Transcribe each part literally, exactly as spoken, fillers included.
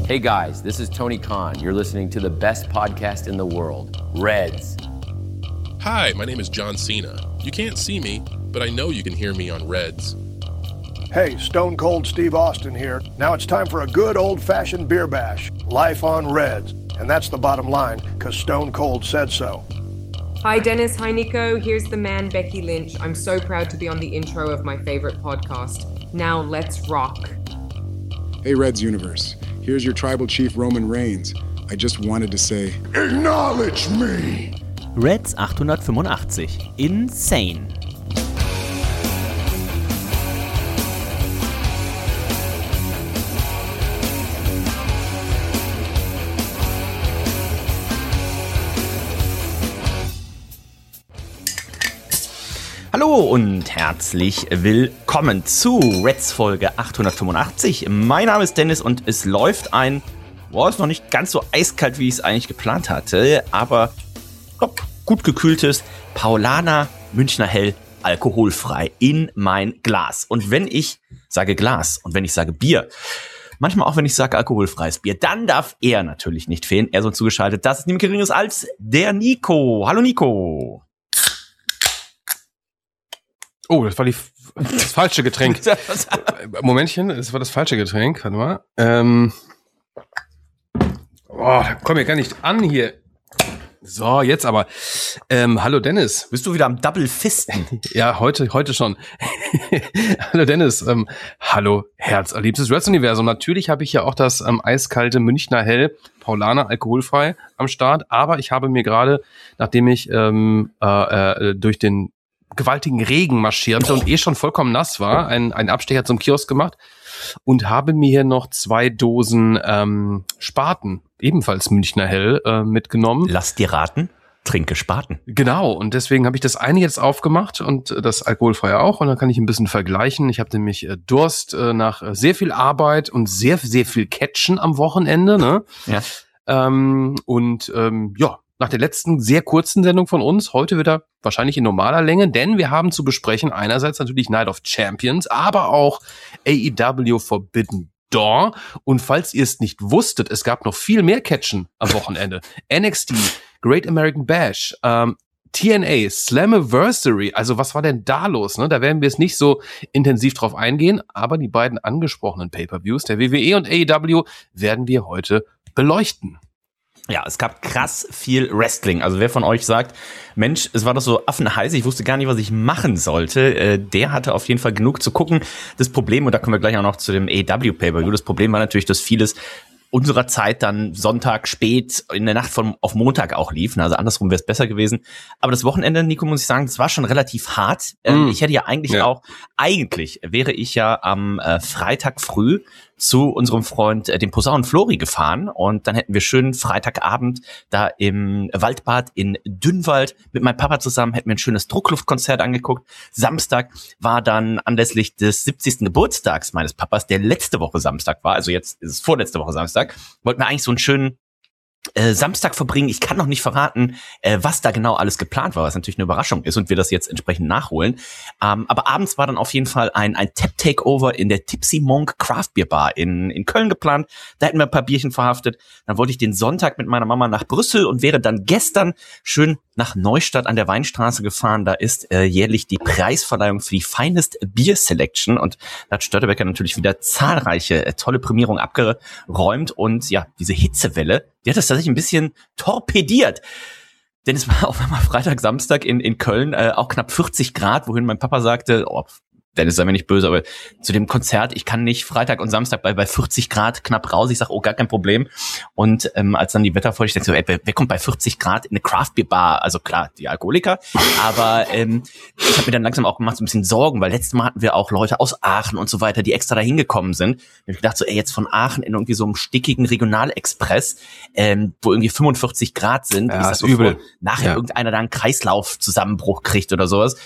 Hey guys, this is Tony Khan. You're listening to the best podcast in the world, Reds. Hi, my name is John Cena. You can't see me, but I know you can hear me on Reds. Hey, Stone Cold Steve Austin here. Now it's time for a good old-fashioned beer bash. Life on Reds. And that's the bottom line, because Stone Cold said so. Hi Dennis, hi Nico. Here's the man, Becky Lynch. I'm so proud to be on the intro of my favorite podcast. Now let's rock. Hey Reds Universe. Here's your tribal chief Roman Reigns. I just wanted to say, acknowledge me! Reds achthundertfünfundachtzig. Insane. Hallo und herzlich willkommen zu Reds Folge achthundertfünfundachtzig. Mein Name ist Dennis und es läuft ein, boah, ist noch nicht ganz so eiskalt, wie ich es eigentlich geplant hatte, aber glaub, gut gekühltes Paulaner Münchner Hell alkoholfrei in mein Glas. Und wenn ich sage Glas und wenn ich sage Bier, manchmal auch wenn ich sage alkoholfreies Bier, dann darf er natürlich nicht fehlen. Er ist uns zugeschaltet. Das ist niemand Geringeres als der Nico. Hallo Nico. Oh, das war die, das falsche Getränk. Momentchen, das war das falsche Getränk. Warte mal. Ähm, oh, da komm ich gar nicht an hier. So, jetzt aber. Ähm, hallo Dennis. Bist du wieder am Double Fisten? Ja, heute, heute schon. Hallo Dennis. Ähm, hallo herzerliebstes Reds-Universum. Natürlich habe ich ja auch das ähm, eiskalte Münchner Hell Paulaner alkoholfrei am Start. Aber ich habe mir gerade, nachdem ich ähm, äh, äh, durch den gewaltigen Regen marschierte und eh schon vollkommen nass war, ein, ein Abstecher zum Kiosk gemacht und habe mir hier noch zwei Dosen ähm, Spaten, ebenfalls Münchner Hell, äh, mitgenommen. Lass dir raten, trinke Spaten. Genau, und deswegen habe ich das eine jetzt aufgemacht und das alkoholfreie auch und dann kann ich ein bisschen vergleichen. Ich habe nämlich äh, Durst äh, nach äh, sehr viel Arbeit und sehr, sehr viel Catchen am Wochenende, ne? Ja. Ähm, und ähm, ja, nach der letzten sehr kurzen Sendung von uns, heute wieder wahrscheinlich in normaler Länge, denn wir haben zu besprechen einerseits natürlich Night of Champions, aber auch A E W Forbidden Door. Und falls ihr es nicht wusstet, es gab noch viel mehr Catchen am Wochenende. N X T, Great American Bash, ähm, T N A, Slammiversary, also was war denn da los? Ne? Da werden wir jetzt nicht so intensiv drauf eingehen, aber die beiden angesprochenen Pay-Per-Views, der W W E und A E W, werden wir heute beleuchten. Ja, es gab krass viel Wrestling. Also wer von euch sagt, Mensch, es war doch so affenheiß, ich wusste gar nicht, was ich machen sollte, äh, der hatte auf jeden Fall genug zu gucken. Das Problem, und da kommen wir gleich auch noch zu dem A E W Pay-Per-View, das Problem war natürlich, dass vieles unserer Zeit dann Sonntag spät in der Nacht von auf Montag auch liefen. Also andersrum wäre es besser gewesen. Aber das Wochenende, Nico, muss ich sagen, das war schon relativ hart. Ähm, mm. Ich hätte ja eigentlich ja. auch, eigentlich wäre ich ja am äh, Freitag früh zu unserem Freund, äh, dem Posaunen Flori, gefahren und dann hätten wir schön Freitagabend da im Waldbad in Dünnwald mit meinem Papa zusammen, hätten wir ein schönes Druckluftkonzert angeguckt. Samstag war dann anlässlich des siebzigsten Geburtstags meines Papas, der letzte Woche Samstag war, also jetzt ist es vorletzte Woche Samstag, wollten wir eigentlich so einen schönen Äh, Samstag verbringen. Ich kann noch nicht verraten, äh, was da genau alles geplant war, was natürlich eine Überraschung ist und wir das jetzt entsprechend nachholen. Ähm, aber abends war dann auf jeden Fall ein, ein Tap-Takeover in der Tipsy Monk Craft Beer Bar in, in Köln geplant. Da hätten wir ein paar Bierchen verhaftet. Dann wollte ich den Sonntag mit meiner Mama nach Brüssel und wäre dann gestern schön nach Neustadt an der Weinstraße gefahren. Da ist äh, jährlich die Preisverleihung für die Finest Beer Selection und da hat Störtebeker natürlich wieder zahlreiche äh, tolle Prämierungen abgeräumt und ja, diese Hitzewelle, die hat das tatsächlich ein bisschen torpediert. Denn es war auf einmal Freitag, Samstag in, in Köln äh, auch knapp vierzig Grad, wohin mein Papa sagte, oh, Dennis, sei mir nicht böse, aber zu dem Konzert, ich kann nicht Freitag und Samstag bei bei vierzig Grad knapp raus. Ich sag, oh, gar kein Problem. Und ähm, als dann die Wetterfolge, ich denke so, ey, wer, wer kommt bei vierzig Grad in eine Craft Beer Bar? Also klar, die Alkoholiker. Aber ähm, ich habe mir dann langsam auch gemacht so ein bisschen Sorgen, weil letztes Mal hatten wir auch Leute aus Aachen und so weiter, die extra da hingekommen sind. Ich hab gedacht so, ey, jetzt von Aachen in irgendwie so einem stickigen Regionalexpress, ähm, wo irgendwie fünfundvierzig Grad sind. Ja, ich sag, ist übel. Nachher ja. irgendeiner da einen Kreislaufzusammenbruch kriegt oder sowas.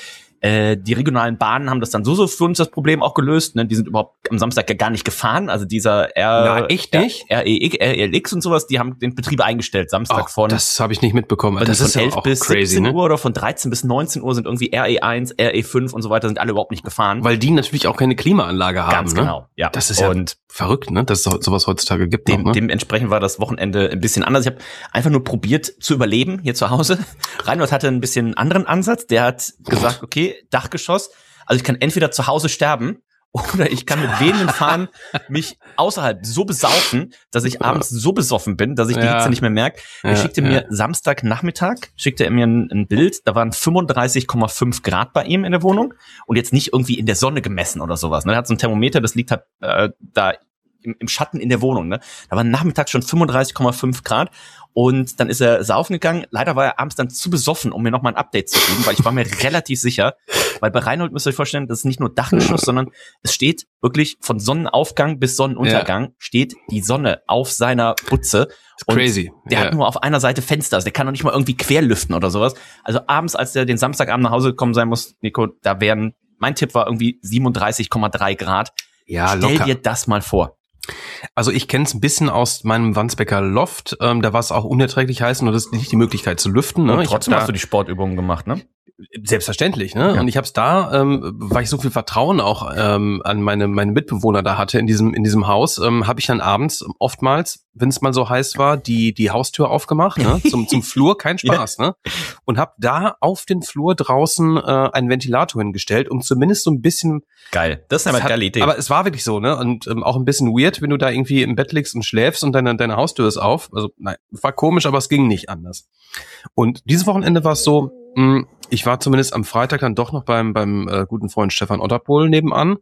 Äh, die regionalen Bahnen haben das dann so so für uns das Problem auch gelöst. Ne? Die sind überhaupt am Samstag ja gar nicht gefahren. Also dieser R, Na, echt nicht? R E X, R L X und sowas, die haben den Betrieb eingestellt. Samstag Oh, von das habe ich nicht mitbekommen. Also Das von ist ja elf auch bis crazy, siebzehn ne? Uhr oder von dreizehn bis neunzehn Uhr sind irgendwie R E eins, R E fünf und so weiter, sind alle überhaupt nicht gefahren. Weil die natürlich auch keine Klimaanlage haben. Ganz ne? genau, ja. Das ist ja und verrückt, ne? Dass es so- sowas heutzutage gibt. dem, noch, ne? dementsprechend war das Wochenende ein bisschen anders. Ich habe einfach nur probiert zu überleben hier zu Hause. Reinhold hatte ein bisschen einen anderen Ansatz. Der hat gesagt, okay, Dachgeschoss. Also ich kann entweder zu Hause sterben oder ich kann mit wehenden Fahnen mich außerhalb so besaufen, dass ich abends so besoffen bin, dass ich die Ja. Hitze nicht mehr merke. Er Ja, schickte ja. mir Samstagnachmittag, schickte er mir ein, ein Bild, da waren fünfunddreißig Komma fünf Grad bei ihm in der Wohnung und jetzt nicht irgendwie in der Sonne gemessen oder sowas. Ne? Er hat so ein Thermometer, das liegt halt äh, da im, im Schatten in der Wohnung. Ne? Da waren nachmittags schon fünfunddreißig Komma fünf Grad. Und dann ist er saufen gegangen. Leider war er abends dann zu besoffen, um mir nochmal ein Update zu geben, weil ich war mir relativ sicher, weil bei Reinhold müsst ihr euch vorstellen, das ist nicht nur Dachgeschoss, sondern es steht wirklich von Sonnenaufgang bis Sonnenuntergang, ja. steht die Sonne auf seiner Butze. Und crazy. Der ja. hat nur auf einer Seite Fenster, also der kann noch nicht mal irgendwie querlüften oder sowas. Also abends, als der den Samstagabend nach Hause gekommen sein muss, Nico, da wären, mein Tipp war irgendwie siebenunddreißig Komma drei Grad. Ja, Stell locker. dir das mal vor. Also ich kenne es ein bisschen aus meinem Wandsbecker Loft. Ähm, da war es auch unerträglich heiß und du hast nicht die Möglichkeit zu lüften. Ne? Und Ich hab trotzdem da- hast du die Sportübungen gemacht, ne? Selbstverständlich, ne? Ja. Und ich habe es da, ähm, weil ich so viel Vertrauen auch ähm, an meine meine Mitbewohner da hatte in diesem in diesem Haus, ähm, habe ich dann abends oftmals, wenn es mal so heiß war, die die Haustür aufgemacht, ne? Zum zum Flur, kein Spaß, ne? Und habe da auf den Flur draußen äh, einen Ventilator hingestellt, um zumindest so ein bisschen. Geil. Das ist eine Es hat- geile Idee. Aber es war wirklich so, ne? Und ähm, auch ein bisschen weird, wenn du da irgendwie im Bett liegst und schläfst und deine deine Haustür ist auf. Also nein, war komisch, aber es ging nicht anders. Und dieses Wochenende war es so, mh, ich war zumindest am Freitag dann doch noch beim beim äh, guten Freund Stefan Otterpohl nebenan.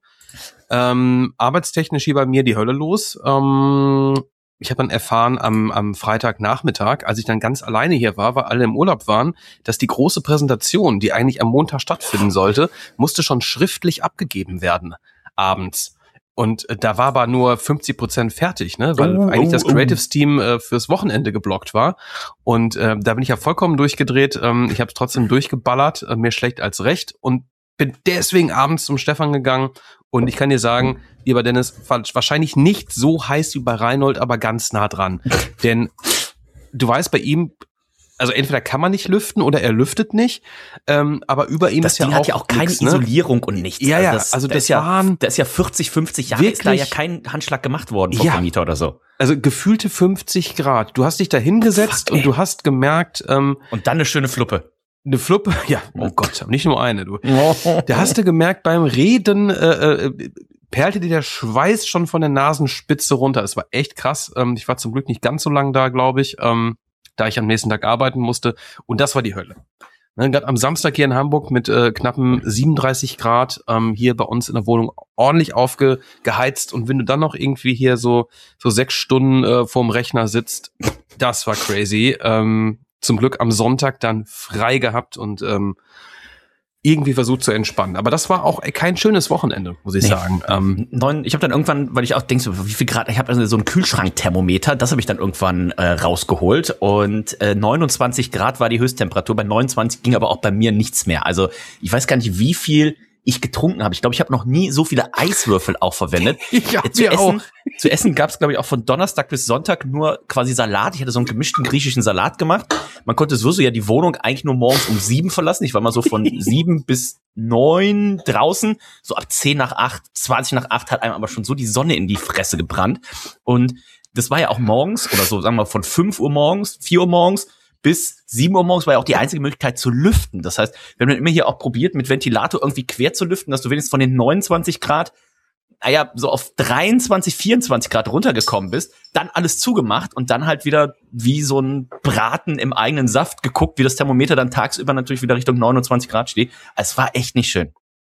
Ähm, arbeitstechnisch hier bei mir die Hölle los. Ähm, ich habe dann erfahren am am Freitagnachmittag, als ich dann ganz alleine hier war, weil alle im Urlaub waren, dass die große Präsentation, die eigentlich am Montag stattfinden sollte, musste schon schriftlich abgegeben werden abends. Und äh, da war aber nur fünfzig Prozent fertig, ne, weil Oh, eigentlich oh, das oh. Creatives-Team äh, fürs Wochenende geblockt war. Und äh, da bin ich ja vollkommen durchgedreht. Ähm, ich habe es trotzdem durchgeballert, äh, mir schlecht als recht und bin deswegen abends zum Stefan gegangen. Und ich kann dir sagen, lieber Dennis, war wahrscheinlich nicht so heiß wie bei Reinhold, aber ganz nah dran. Denn du weißt, bei ihm, also entweder kann man nicht lüften oder er lüftet nicht, ähm, aber über ihm das ist ja Ding auch hat ja auch keine nix, ne? Isolierung und nichts. Ja, ja, das, also da das ist ja, waren da ist ja vierzig, fünfzig Jahre ist da ja wirklich- kein Handschlag gemacht worden vom Ja. Vermieter oder so. Also gefühlte fünfzig Grad. Du hast dich da hingesetzt Fuck, und du hast gemerkt, ähm, Und dann eine schöne Fluppe. eine Fluppe, ja, oh Gott, nicht nur eine, du. Da hast du gemerkt, beim Reden äh, äh, perlte dir der Schweiß schon von der Nasenspitze runter. Es war echt krass. Ähm, ich war zum Glück nicht ganz so lang da, glaube ich, ähm, da ich am nächsten Tag arbeiten musste. Und das war die Hölle. Ne, gerade am Samstag hier in Hamburg mit äh, knappen siebenunddreißig Grad ähm, hier bei uns in der Wohnung ordentlich aufgeheizt. Und wenn du dann noch irgendwie hier so so sechs Stunden äh, vorm Rechner sitzt, das war crazy. Ähm, zum Glück am Sonntag dann frei gehabt und ähm, irgendwie versucht zu entspannen. Aber das war auch kein schönes Wochenende, muss ich Nee. sagen. Ähm, Neun, ich habe dann irgendwann, weil ich auch denke, so, wie viel Grad, ich habe also so ein Kühlschrankthermometer, das habe ich dann irgendwann äh, rausgeholt und äh, neunundzwanzig Grad war die Höchsttemperatur, bei neunundzwanzig ging aber auch bei mir nichts mehr. Also ich weiß gar nicht, wie viel ich getrunken habe. Ich glaube, ich habe noch nie so viele Eiswürfel auch verwendet. Ja, Äh, zu wir essen, auch. zu essen gab es, glaube ich, auch von Donnerstag bis Sonntag nur quasi Salat. Ich hatte so einen gemischten griechischen Salat gemacht. Man konnte sowieso ja die Wohnung eigentlich nur morgens um sieben verlassen. Ich war mal so von sieben bis neun draußen. So ab zehn nach acht, zwanzig nach acht hat einem aber schon so die Sonne in die Fresse gebrannt. Und das war ja auch morgens oder so, sagen wir mal, von fünf Uhr morgens, vier Uhr morgens bis sieben Uhr morgens war ja auch die einzige Möglichkeit zu lüften. Das heißt, wir haben dann immer hier auch probiert, mit Ventilator irgendwie quer zu lüften, dass du wenigstens von den neunundzwanzig Grad, naja, so auf dreiundzwanzig, vierundzwanzig Grad runtergekommen bist, dann alles zugemacht und dann halt wieder wie so ein Braten im eigenen Saft geguckt, wie das Thermometer dann tagsüber natürlich wieder Richtung neunundzwanzig Grad steht. Es war echt nicht schön.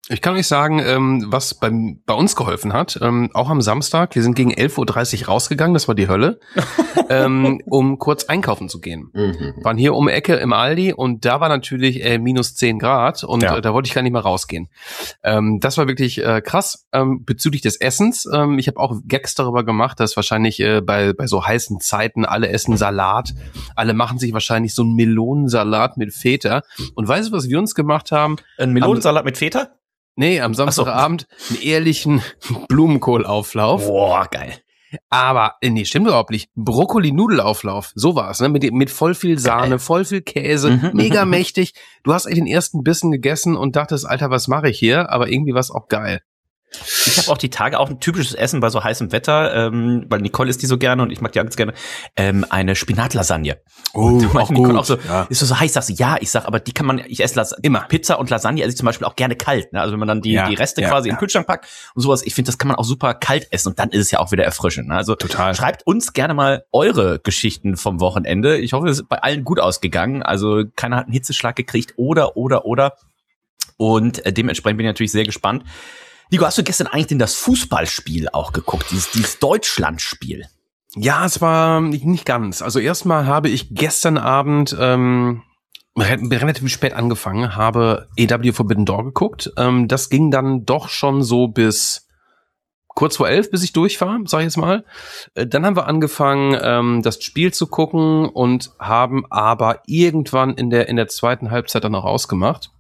Ich kann euch sagen, ähm, was beim, bei uns geholfen hat, ähm, auch am Samstag, wir sind gegen elf Uhr dreißig rausgegangen, das war die Hölle, ähm, um kurz einkaufen zu gehen. Mhm. Waren hier um die Ecke im Aldi und da war natürlich äh, minus zehn Grad und ja. äh, da wollte ich gar nicht mehr rausgehen. Ähm, das war wirklich äh, krass. Ähm, bezüglich des Essens, ähm, ich habe auch Gags darüber gemacht, dass wahrscheinlich äh, bei, bei so heißen Zeiten alle essen Salat, alle machen sich wahrscheinlich so einen Melonensalat mit Feta. Und weißt du, was wir uns gemacht haben? Ein Melonensalat am, mit Feta? Nee, am Samstagabend so. einen ehrlichen Blumenkohlauflauf. Boah, geil. Aber, nee, stimmt überhaupt nicht. Brokkoli-Nudelauflauf, so war's, ne? Mit, mit voll viel Sahne, geil. voll viel Käse, mhm, mega mächtig. Du hast eigentlich den ersten Bissen gegessen und dachtest, Alter, was mache ich hier? Aber irgendwie war's auch geil. Ich habe auch die Tage auch ein typisches Essen bei so heißem Wetter, ähm, weil Nicole isst die so gerne und ich mag die auch ganz gerne, ähm, eine Spinatlasagne. Oh, auch Nicole gut. Auch so, ja. Ist so, so heiß, sagst du, ja, ich sag, aber die kann man, ich esse Las- immer Pizza und Lasagne esse ich zum Beispiel auch gerne kalt, ne? Also wenn man dann die, ja, die Reste ja, quasi ja. in den Kühlschrank packt und sowas, ich finde, das kann man auch super kalt essen und dann ist es ja auch wieder erfrischend, ne? Also total. Schreibt uns gerne mal eure Geschichten vom Wochenende. Ich hoffe, es ist bei allen gut ausgegangen, also keiner hat einen Hitzeschlag gekriegt oder, oder, oder und äh, dementsprechend bin ich natürlich sehr gespannt. Nico, hast du gestern eigentlich denn das Fußballspiel auch geguckt, dieses, dieses Deutschlandspiel? Ja, es war nicht ganz. Also erstmal habe ich gestern Abend ähm, relativ spät angefangen, habe A E W Forbidden Door geguckt. Ähm, das ging dann doch schon so bis kurz vor elf, bis ich durch war, sag ich jetzt mal. Äh, dann haben wir angefangen, ähm, das Spiel zu gucken und haben aber irgendwann in der in der zweiten Halbzeit dann auch ausgemacht,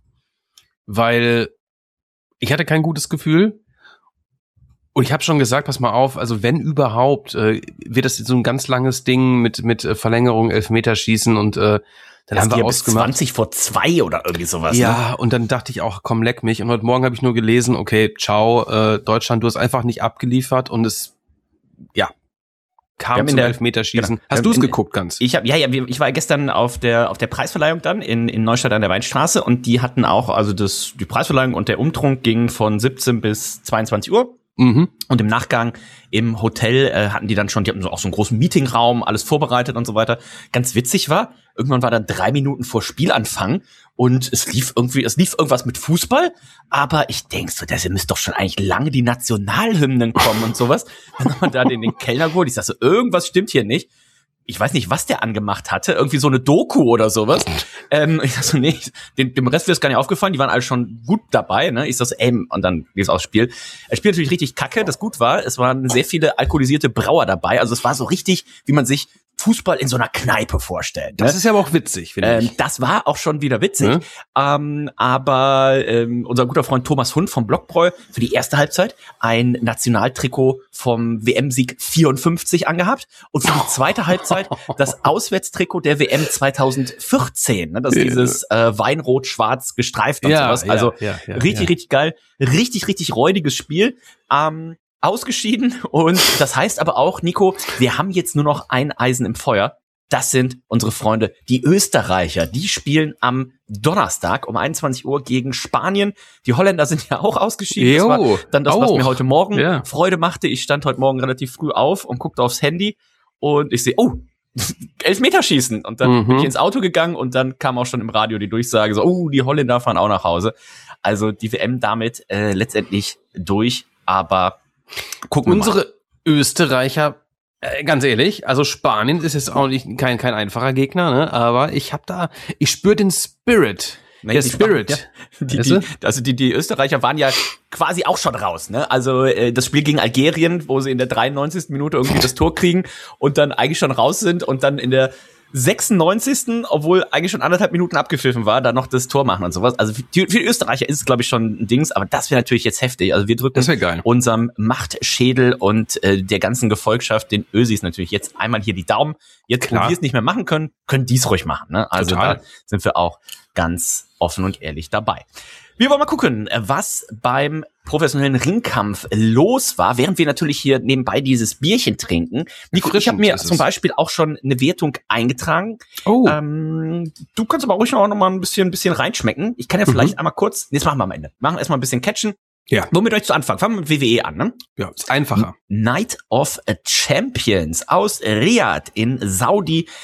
weil ich hatte kein gutes Gefühl und ich habe schon gesagt, pass mal auf, also wenn überhaupt, äh, wird das so ein ganz langes Ding mit mit äh, Verlängerung, Elfmeterschießen und äh, dann das haben wir ausgemacht. zwanzig vor zwei oder irgendwie sowas. Ja, ne? Und dann dachte ich auch, komm, leck mich. Und heute Morgen habe ich nur gelesen, okay, ciao, äh, Deutschland, du hast einfach nicht abgeliefert und es, ja, kam zum Elfmeterschießen. Genau. Hast du es geguckt ganz? Ich habe ja ja ich war gestern auf der auf der Preisverleihung dann in in Neustadt an der Weinstraße und die hatten auch, also das die Preisverleihung und der Umtrunk ging von siebzehn bis zweiundzwanzig Uhr. Mhm. Und im Nachgang im Hotel äh, hatten die dann schon, die hatten so auch so einen großen Meetingraum, alles vorbereitet und so weiter. Ganz witzig war, irgendwann war dann drei Minuten vor Spielanfang und es lief irgendwie, es lief irgendwas mit Fußball, aber ich denk so, das müsste doch schon eigentlich lange die Nationalhymnen kommen und sowas. Dann haben wir da den, den Kellner geholt, ich sag so, irgendwas stimmt hier nicht. Ich weiß nicht, was der angemacht hatte, irgendwie so eine Doku oder sowas. Ähm, ich sag so, nee, dem, dem Rest ist gar nicht aufgefallen, die waren alle schon gut dabei, ne? Ich sag so, ey, und dann geht's aufs Spiel. Das Spiel natürlich richtig kacke, das gut war, es waren sehr viele alkoholisierte Brauer dabei, also es war so richtig, wie man sich Fußball in so einer Kneipe vorstellt. Ne? Das ist ja aber auch witzig, finde ich. Ähm, das war auch schon wieder witzig, ne? ähm, aber ähm, unser guter Freund Thomas Hund vom Blockbräu für die erste Halbzeit ein Nationaltrikot vom W M-Sieg vierundfünfzig angehabt und für die zweite Halbzeit das Auswärtstrikot der W M zweitausendvierzehn, ne? Das ist dieses äh, Weinrot-Schwarz gestreift und ja, sowas, also ja, ja, ja, richtig, ja. richtig geil, richtig, richtig räudiges Spiel. Ähm, ausgeschieden und das heißt aber auch, Nico, wir haben jetzt nur noch ein Eisen im Feuer. Das sind unsere Freunde, die Österreicher. Die spielen am Donnerstag um einundzwanzig Uhr gegen Spanien. Die Holländer sind ja auch ausgeschieden. Jo, das war dann das, was auch. mir heute Morgen ja. Freude machte. Ich stand heute Morgen relativ früh auf und guckte aufs Handy und ich sehe, oh, Elfmeterschießen. Und dann mhm. bin ich ins Auto gegangen und dann kam auch schon im Radio die Durchsage, so, oh, die Holländer fahren auch nach Hause. Also die W M damit äh, letztendlich durch, aber gucken Unsere wir mal. Österreicher, äh, ganz ehrlich, also Spanien ist jetzt auch nicht kein kein einfacher Gegner, ne? Aber ich hab da, ich spüre den Spirit. Nee, der die Spirit. Ja, die, die, also die, die Österreicher waren ja quasi auch schon raus, ne? Also äh, das Spiel gegen Algerien, wo sie in der dreiundneunzigsten Minute irgendwie das Tor kriegen und dann eigentlich schon raus sind und dann in der sechsundneunzigsten obwohl eigentlich schon anderthalb Minuten abgepfiffen war, da noch das Tor machen und sowas. Also für die, für die Österreicher ist es, glaube ich, schon ein Dings, aber das wäre natürlich jetzt heftig. Also wir drücken unserem Machtschädel und äh, der ganzen Gefolgschaft, den Ösis natürlich jetzt einmal hier die Daumen. Jetzt, Klar. wo wir es nicht mehr machen können, können die es ruhig machen. Ne? Also Total. Da sind wir auch ganz offen und ehrlich dabei. Wir wollen mal gucken, was beim professionellen Ringkampf los war, während wir natürlich hier nebenbei dieses Bierchen trinken. Nico, ich habe mir zum Beispiel auch schon eine Wertung eingetragen. Oh. Ähm, du kannst aber ruhig auch noch mal ein bisschen, ein bisschen reinschmecken. Ich kann ja vielleicht mhm. einmal kurz, nee, das machen wir am Ende. Machen erstmal ein bisschen catchen. Ja. Womit euch zu Anfang? Fangen wir mit W W E an, ne? Ja, ist einfacher. Night of Champions aus Riyadh in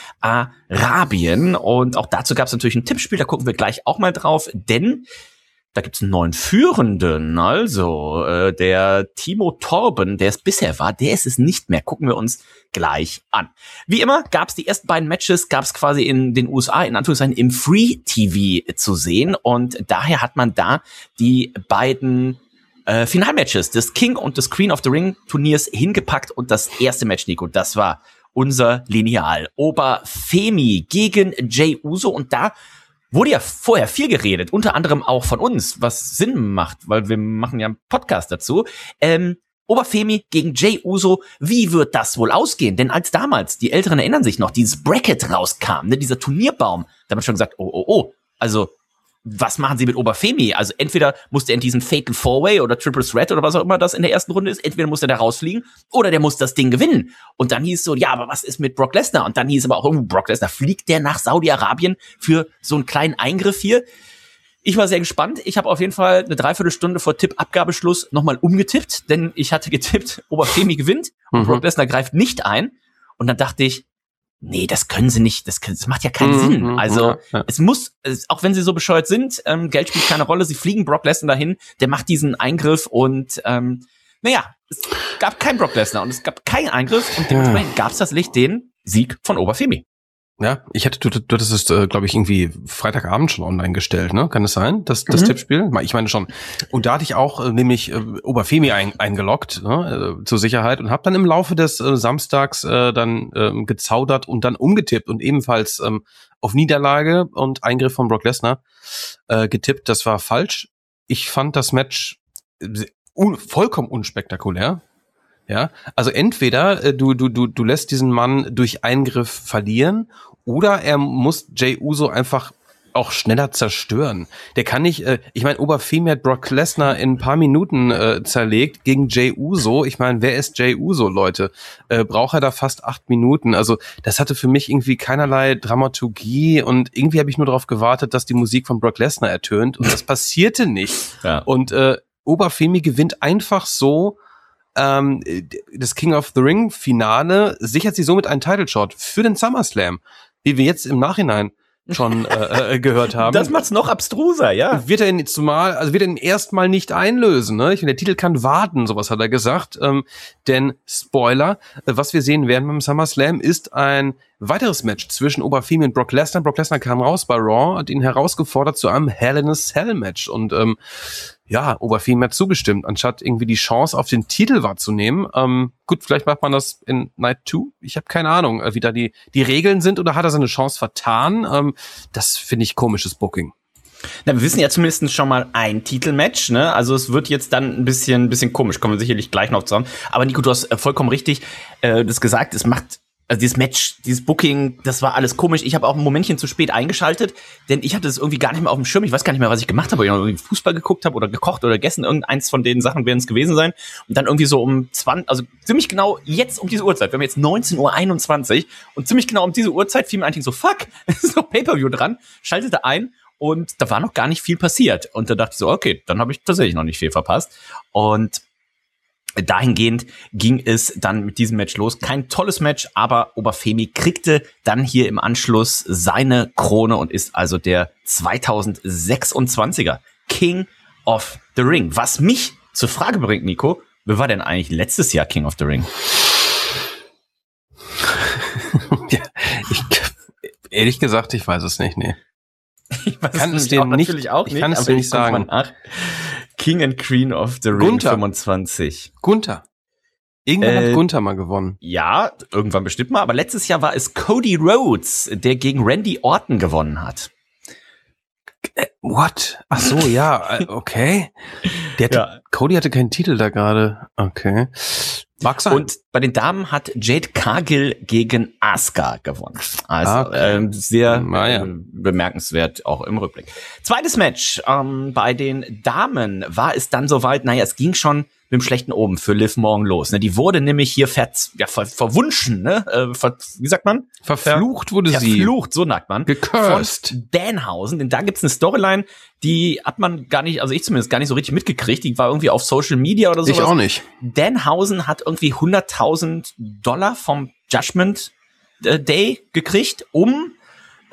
Saudi-Arabien. Und auch dazu gab es natürlich ein Tippspiel, da gucken wir gleich auch mal drauf, denn da gibt's einen neuen Führenden, also äh, der Timo Torben, der es bisher war, der ist es nicht mehr. Gucken wir uns gleich an. Wie immer gab's die ersten beiden Matches, gab's quasi in den U S A in Anführungszeichen im Free-T V zu sehen und daher hat man da die beiden äh, Finalmatches des King und des Queen of the Ring Turniers hingepackt und das erste Match, Nico, das war unser Lineal. Obafemi gegen Jey Uso und da wurde ja vorher viel geredet, unter anderem auch von uns, was Sinn macht, weil wir machen ja einen Podcast dazu. Ähm, Obafemi gegen Jey Uso, wie wird das wohl ausgehen? Denn als damals, die Älteren erinnern sich noch, dieses Bracket rauskam, ne, dieser Turnierbaum, da hat man schon gesagt, oh, oh, oh, also was machen sie mit Obafemi? Also entweder muss der in diesen Fatal Four-Way oder Triple Threat oder was auch immer das in der ersten Runde ist, entweder muss der da rausfliegen oder der muss das Ding gewinnen. Und dann hieß es so, ja, aber was ist mit Brock Lesnar? Und dann hieß es aber auch, oh, Brock Lesnar, fliegt der nach Saudi-Arabien für so einen kleinen Eingriff hier? Ich war sehr gespannt. Ich habe auf jeden Fall eine Dreiviertelstunde vor Tippabgabeschluss nochmal umgetippt, denn ich hatte getippt, Obafemi gewinnt und mhm. Brock Lesnar greift nicht ein. Und dann dachte ich, nee, das können sie nicht, das, das macht ja keinen mhm, Sinn. Also ja, ja. es muss, es, auch wenn sie so bescheuert sind, ähm, Geld spielt keine Rolle, sie fliegen Brock Lesnar dahin, der macht diesen Eingriff und ähm, naja, es gab keinen Brock Lesnar und es gab keinen Eingriff und dementsprechend ja. gab es das Licht den Sieg von Obafemi. Ja, ich hatte, du, du hattest es, äh, glaube ich, irgendwie Freitagabend schon online gestellt, ne? Kann es sein, das, das mhm. Tippspiel? Ich meine schon. Und da hatte ich auch äh, nämlich äh, Obafemi ein, eingeloggt, ne? äh, zur Sicherheit und habe dann im Laufe des äh, Samstags äh, dann äh, gezaudert und dann umgetippt und ebenfalls ähm, auf Niederlage und Eingriff von Brock Lesnar äh, getippt. Das war falsch. Ich fand das Match un- vollkommen unspektakulär. Ja, also entweder äh, du du du du lässt diesen Mann durch Eingriff verlieren oder er muss Jey Uso einfach auch schneller zerstören. Der kann nicht, äh, ich meine, Obafemi hat Brock Lesnar in ein paar Minuten äh, zerlegt gegen Jey Uso. Ich meine, wer ist Jey Uso, Leute? Äh, braucht er da fast acht Minuten? Also das hatte für mich irgendwie keinerlei Dramaturgie und irgendwie habe ich nur darauf gewartet, dass die Musik von Brock Lesnar ertönt und das passierte nicht. Ja. Und äh, Obafemi gewinnt einfach so Ähm, das King of the Ring Finale, sichert sie somit einen Title Shot für den SummerSlam, wie wir jetzt im Nachhinein schon äh, äh, gehört haben. Das macht's noch abstruser, ja. Wird er ihn zumal, also wird er ihn erstmal nicht einlösen, ne? Ich finde, der Titel kann warten, sowas hat er gesagt. Ähm, denn Spoiler, äh, was wir sehen werden beim SummerSlam ist ein weiteres Match zwischen Obafemi und Brock Lesnar. Brock Lesnar kam raus bei Raw, hat ihn herausgefordert zu einem Hell in a Cell Match und ähm, ja, Obafemi hat zugestimmt, anstatt irgendwie die Chance auf den Titel wahrzunehmen. Ähm, gut, vielleicht macht man das in Night zwei. Ich habe keine Ahnung, wie da die die Regeln sind oder hat er seine Chance vertan. Ähm, das finde ich komisches Booking. Na, wir wissen ja zumindest schon mal ein Titelmatch, ne? Also es wird jetzt dann ein bisschen ein bisschen komisch, kommen wir sicherlich gleich noch zusammen. Aber Nico, du hast äh, vollkommen richtig äh, das gesagt, es macht also dieses Match, dieses Booking, das war alles komisch. Ich habe auch ein Momentchen zu spät eingeschaltet, denn ich hatte das irgendwie gar nicht mehr auf dem Schirm. Ich weiß gar nicht mehr, was ich gemacht habe. Ob ich noch irgendwie Fußball geguckt habe oder gekocht oder gegessen. Irgendeins von den Sachen werden es gewesen sein. Und dann irgendwie so um zwanzig, also ziemlich genau jetzt um diese Uhrzeit. Wir haben jetzt neunzehn Uhr einundzwanzig und ziemlich genau um diese Uhrzeit fiel mir eigentlich so, fuck, es ist noch Pay-Per-View dran. Schaltete ein und da war noch gar nicht viel passiert. Und da dachte ich so, okay, dann habe ich tatsächlich noch nicht viel verpasst. Und dahingehend ging es dann mit diesem Match los. Kein tolles Match, aber Obafemi kriegte dann hier im Anschluss seine Krone und ist also der zweitausendsechsundzwanziger King of the Ring. Was mich zur Frage bringt, Nico, wer war denn eigentlich letztes Jahr King of the Ring? ja, ich, ehrlich gesagt, ich weiß es nicht, nee. Ich weiß kann es dir nicht, natürlich auch nicht, ich kann es dir nicht sagen. King and Queen of the Ring Gunther. fünfundzwanzig. Gunther. Irgendwann Äh, hat Gunther mal gewonnen. Ja, irgendwann bestimmt mal. Aber letztes Jahr war es Cody Rhodes, der gegen Randy Orton gewonnen hat. Äh, what? Ach so, ja, äh, okay. Der hatte, Ja. Cody hatte keinen Titel da gerade. Okay. Mag sein. Und bei den Damen hat Jade Cargill gegen Asuka gewonnen. Also Okay. ähm, sehr Na ja. äh, bemerkenswert auch im Rückblick. Zweites Match. Ähm, bei den Damen war es dann soweit, naja, es ging schon mit dem schlechten Oben für Liv Morgan los. Ne? Die wurde nämlich hier ver, ja, ver, verwunschen, ne? Äh, ver, wie sagt man? Verflucht wurde sie. Verflucht, so sagt man. Gecursed. Von Danhausen, denn da gibt's eine Storyline, die hat man gar nicht, also ich zumindest gar nicht so richtig mitgekriegt. Die war irgendwie auf Social Media oder so. Ich auch nicht. Danhausen hat irgendwie hunderttausend Dollar vom Judgment Day gekriegt, um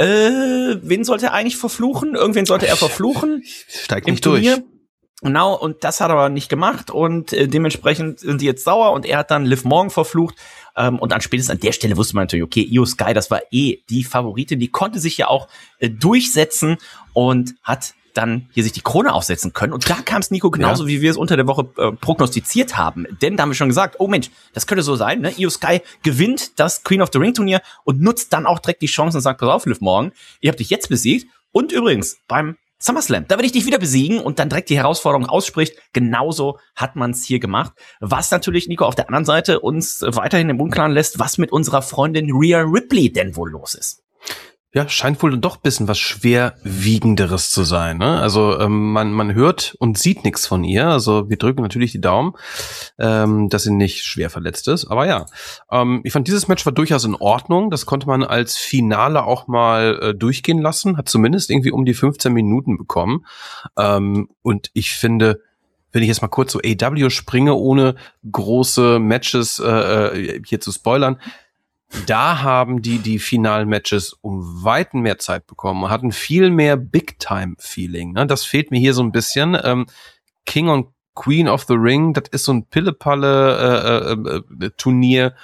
Äh, wen sollte er eigentlich verfluchen? Irgendwen sollte er verfluchen. Steigt nicht durch. Genau, und das hat er aber nicht gemacht und äh, dementsprechend sind die jetzt sauer und er hat dann Liv Morgan verflucht. Ähm, und dann spätestens an der Stelle wusste man natürlich, okay, Io Sky, das war eh die Favoritin, die konnte sich ja auch äh, durchsetzen und hat dann hier sich die Krone aufsetzen können. Und da kam es, Nico, genauso ja. wie wir es unter der Woche äh, prognostiziert haben. Denn da haben wir schon gesagt, oh Mensch, das könnte so sein, ne? Io Sky gewinnt das Queen of the Ring Turnier und nutzt dann auch direkt die Chance und sagt, pass auf, Liv Morgan, ihr habt dich jetzt besiegt. Und übrigens, beim SummerSlam, da werde ich dich wieder besiegen und dann direkt die Herausforderung ausspricht. Genauso hat man es hier gemacht. Was natürlich, Nico, auf der anderen Seite uns weiterhin im Unklaren lässt, was mit unserer Freundin Rhea Ripley denn wohl los ist. Ja, scheint wohl doch ein bisschen was Schwerwiegenderes zu sein, ne? Also ähm, man man hört und sieht nichts von ihr. Also wir drücken natürlich die Daumen, ähm, dass sie nicht schwer verletzt ist. Aber ja, ähm, ich fand, dieses Match war durchaus in Ordnung. Das konnte man als Finale auch mal äh, durchgehen lassen. Hat zumindest irgendwie um die fünfzehn Minuten bekommen. Ähm, und ich finde, wenn ich jetzt mal kurz so A E W springe, ohne große Matches äh, hier zu spoilern, da haben die die Final-Matches um Weiten mehr Zeit bekommen und hatten viel mehr Big-Time-Feeling. Ne? Das fehlt mir hier so ein bisschen. Ähm, King und Queen of the Ring, das ist so ein Pille-Palle-Turnier äh, äh,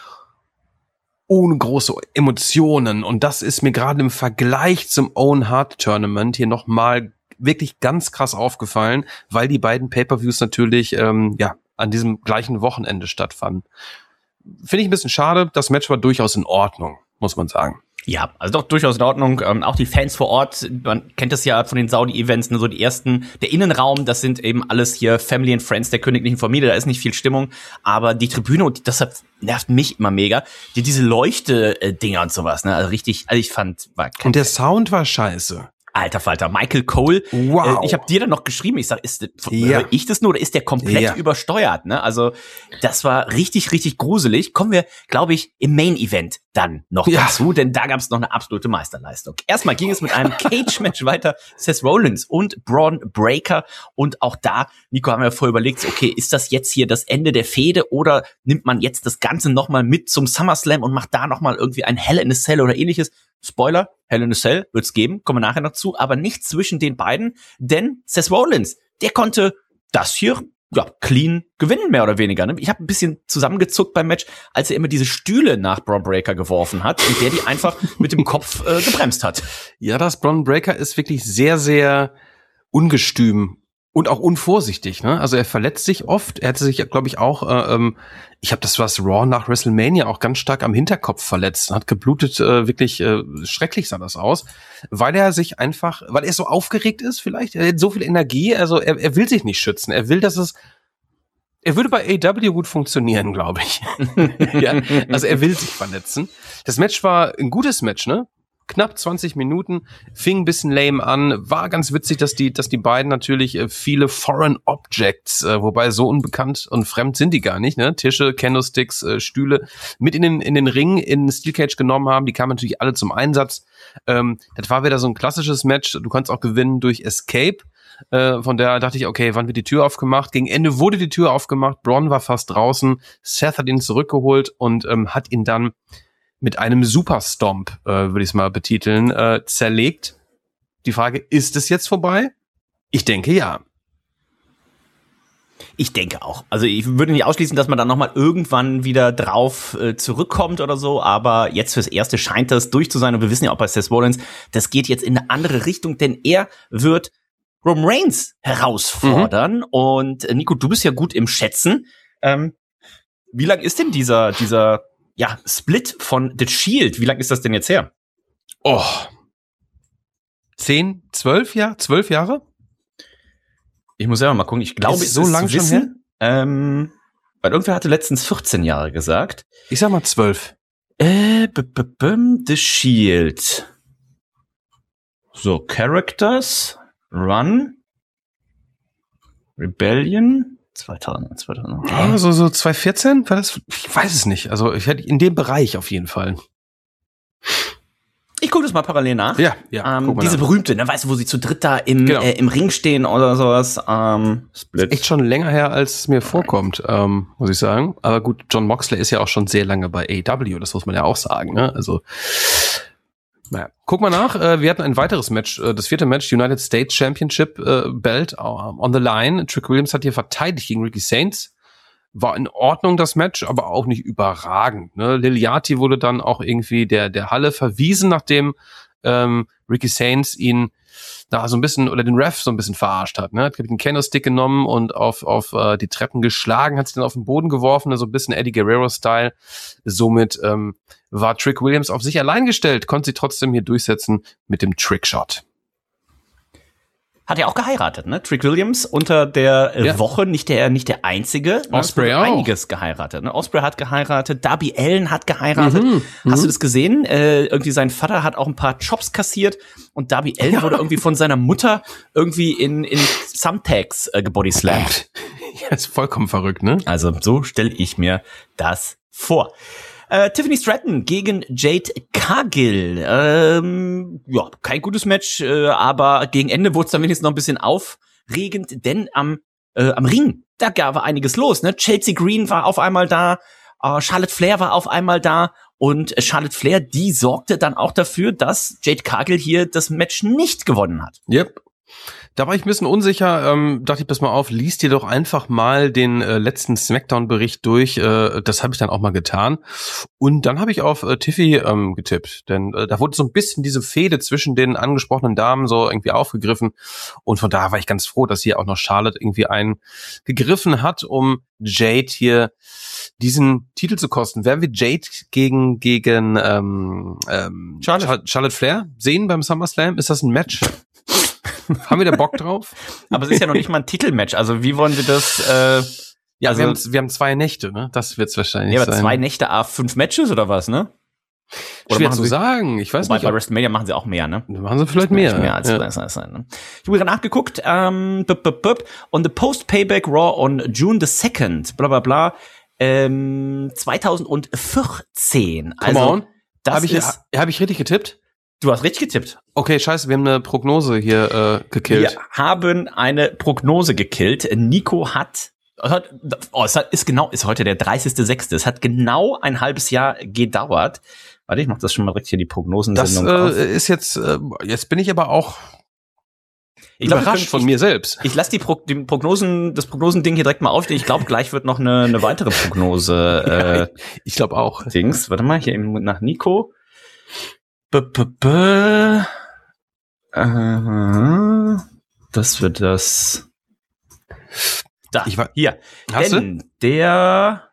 ohne große Emotionen. Und das ist mir gerade im Vergleich zum Owen Hart Tournament hier nochmal wirklich ganz krass aufgefallen, weil die beiden Pay-Per-Views natürlich ähm, ja an diesem gleichen Wochenende stattfanden. Finde ich ein bisschen schade. Das Match war durchaus in Ordnung, muss man sagen. Ja, also doch durchaus in Ordnung. Ähm, auch die Fans vor Ort, man kennt das ja von den Saudi-Events, ne, so die ersten, der Innenraum, das sind eben alles hier Family and Friends der königlichen Familie, da ist nicht viel Stimmung, aber die Tribüne, und deshalb nervt mich immer mega, die, diese Leuchte-Dinger und sowas, ne, also richtig, also ich fand, war kein Und der Sound war scheiße. Alter Falter, Michael Cole. Wow. Äh, ich habe dir dann noch geschrieben, ich sag, ist ja. höre ich das nur oder ist der komplett ja. übersteuert? Ne? Also das war richtig, richtig gruselig. Kommen wir, glaube ich, im Main-Event dann noch ja. dazu, denn da gab es noch eine absolute Meisterleistung. Erstmal ging es mit einem Cage-Match weiter, Seth Rollins und Braun Breaker. Und auch da, Nico, haben wir vorher überlegt, okay, ist das jetzt hier das Ende der Fehde oder nimmt man jetzt das Ganze nochmal mit zum SummerSlam und macht da nochmal irgendwie ein Hell in a Cell oder ähnliches? Spoiler, Hell in a Cell wird's geben, kommen wir nachher noch zu, aber nicht zwischen den beiden, denn Seth Rollins, der konnte das hier ja clean gewinnen, mehr oder weniger. Ne? Ich habe ein bisschen zusammengezuckt beim Match, als er immer diese Stühle nach Braun Breaker geworfen hat und der die einfach mit dem Kopf äh, gebremst hat. Ja, das Braun Breaker ist wirklich sehr, sehr ungestüm und auch unvorsichtig, ne? Also er verletzt sich oft. Er hatte sich, glaube ich, auch, äh, ähm, ich habe das was Raw nach WrestleMania auch ganz stark am Hinterkopf verletzt, hat geblutet, äh, wirklich äh, schrecklich sah das aus, weil er sich einfach, weil er so aufgeregt ist, vielleicht, er hat so viel Energie, also er, er will sich nicht schützen, er will, dass es, er würde bei A E W gut funktionieren, glaube ich. Ja, also er will sich verletzen. Das Match war ein gutes Match, ne? Knapp zwanzig Minuten, fing ein bisschen lame an, war ganz witzig, dass die, dass die beiden natürlich äh, viele Foreign Objects, äh, wobei so unbekannt und fremd sind die gar nicht, ne? Tische, Candlesticks, äh, Stühle mit in den, in den Ring, in den Steel Cage genommen haben, die kamen natürlich alle zum Einsatz. Ähm, das war wieder so ein klassisches Match, du konntest auch gewinnen durch Escape, äh, von der dachte ich, okay, wann wird die Tür aufgemacht? Gegen Ende wurde die Tür aufgemacht, Braun war fast draußen, Seth hat ihn zurückgeholt und ähm, hat ihn dann mit einem Superstomp, äh, würde ich es mal betiteln, äh, zerlegt. Die Frage, ist es jetzt vorbei? Ich denke, ja. Ich denke auch. Also ich würde nicht ausschließen, dass man dann nochmal irgendwann wieder drauf äh, zurückkommt oder so, aber jetzt fürs Erste scheint das durch zu sein und wir wissen ja auch bei Seth Rollins, das geht jetzt in eine andere Richtung, denn er wird Roman Reigns herausfordern mhm. und äh, Nico, du bist ja gut im Schätzen. Ähm, wie lang ist denn dieser, dieser ja, Split von The Shield, wie lang ist das denn jetzt her? Oh. Zehn, zwölf Jahre? Zwölf Jahre? Ich muss selber mal gucken. Ich glaube, ist so lang schon her? Ähm, weil irgendwer hatte letztens vierzehn Jahre gesagt. Ich sag mal zwölf. Äh, b -b -b The Shield. So, Characters, Run, Rebellion. zweitausend, zweitausend. Ja, so, so zwanzig vierzehn war das? Ich weiß es nicht. Also ich hätte in dem Bereich auf jeden Fall. Ich gucke das mal parallel nach. Ja, ja. Ähm, diese nach. berühmte, ne, weißt du, wo sie zu dritt da im, genau. äh, im Ring stehen oder sowas. Ähm, Split. Echt schon länger her, als es mir vorkommt, ähm, muss ich sagen. Aber gut, John Moxley ist ja auch schon sehr lange bei A E W, das muss man ja auch sagen. Ne? Also Naja, guck mal nach. Äh, wir hatten ein weiteres Match, äh, das vierte Match, United States Championship äh, Belt uh, on the line. Trick Williams hat hier verteidigt gegen Ricky Sainz. War in Ordnung, das Match, aber auch nicht überragend. Ne? Liliati wurde dann auch irgendwie der der Halle verwiesen, nachdem ähm, Ricky Sainz ihn da so ein bisschen, oder den Ref so ein bisschen verarscht hat. Ne? Hat den Kendo-Stick genommen und auf auf äh, die Treppen geschlagen, hat sich dann auf den Boden geworfen, so ein bisschen Eddie Guerrero-Style. Somit ähm, war Trick Williams auf sich allein gestellt, konnte sie trotzdem hier durchsetzen mit dem Trickshot. Hat er auch geheiratet, ne? Trick Williams unter der äh, Ja. Woche nicht der nicht der einzige. Ospreay auch. auch. Einiges geheiratet. Ne? Ospreay hat geheiratet, Darby Allin hat geheiratet. Mhm, Hast mhm. du das gesehen? Äh, irgendwie sein Vater hat auch ein paar Jobs kassiert und Darby Allin Ja. wurde irgendwie von seiner Mutter irgendwie in in Thumbtacks äh, gebodyslammed. Ja, ist vollkommen verrückt, ne? Also so stelle ich mir das vor. Äh, Tiffany Stratton gegen Jade Cargill. Ähm, ja, kein gutes Match, äh, aber gegen Ende wurde es dann wenigstens noch ein bisschen aufregend, denn am äh, am Ring, da gab war einiges los. Ne? Chelsea Green war auf einmal da, äh, Charlotte Flair war auf einmal da und Charlotte Flair, die sorgte dann auch dafür, dass Jade Cargill hier das Match nicht gewonnen hat. Yep. Da war ich ein bisschen unsicher, ähm, dachte ich, pass mal auf, lies dir doch einfach mal den äh, letzten Smackdown-Bericht durch. Äh, das habe ich dann auch mal getan. Und dann habe ich auf äh, Tiffy ähm, getippt. Denn äh, da wurde so ein bisschen diese Fehde zwischen den angesprochenen Damen so irgendwie aufgegriffen. Und von daher war ich ganz froh, dass hier auch noch Charlotte irgendwie einen gegriffen hat, um Jade hier diesen Titel zu kosten. Werden wir Jade gegen gegen ähm, ähm, Charlotte. Charlotte Flair sehen beim SummerSlam? Ist das ein Match? Haben wir da Bock drauf? Aber es ist ja noch nicht mal ein Titelmatch. Also wie wollen wir das? Äh, Ja, also, wir, haben, wir haben zwei Nächte, ne? Das wird's wahrscheinlich ja, aber sein. zwei Nächte, a fünf Matches oder was, ne? Oder Schwer machen zu sie- sagen. Ich weiß Wobei nicht. bei Ob, WrestleMania machen sie auch mehr, ne? machen sie vielleicht mehr. mehr als ja. das heißt sein. Ne? Ich habe gerade nachgeguckt. Ähm, bup, bup, bup, on the Post-Payback Raw on June the second, bla bla bla, ähm, zwanzig vierzehn. Come Also on. das Habe ich, ist, hab ich richtig getippt? du hast richtig getippt. Okay, scheiße, wir haben eine Prognose hier äh, gekillt. Wir haben eine Prognose gekillt. Nico hat, hat oh, es hat, ist genau, ist heute der dreißigster sechste. Es hat genau ein halbes Jahr gedauert. Warte, ich mach das schon mal direkt hier die Das Prognosensendung auf. äh, ist jetzt, äh, jetzt bin ich aber auch Ich glaub, wir überrascht können- von ich, mir selbst. Ich lasse die, Pro, die Prognosen, das Prognosending hier direkt mal aufstehen. Ich glaube, gleich wird noch eine, eine weitere Prognose äh, Ich glaube auch. Dings. Warte mal, hier eben nach Nico. B -b -b äh, das wird das. Da, Ich war- hier. Hast Denn der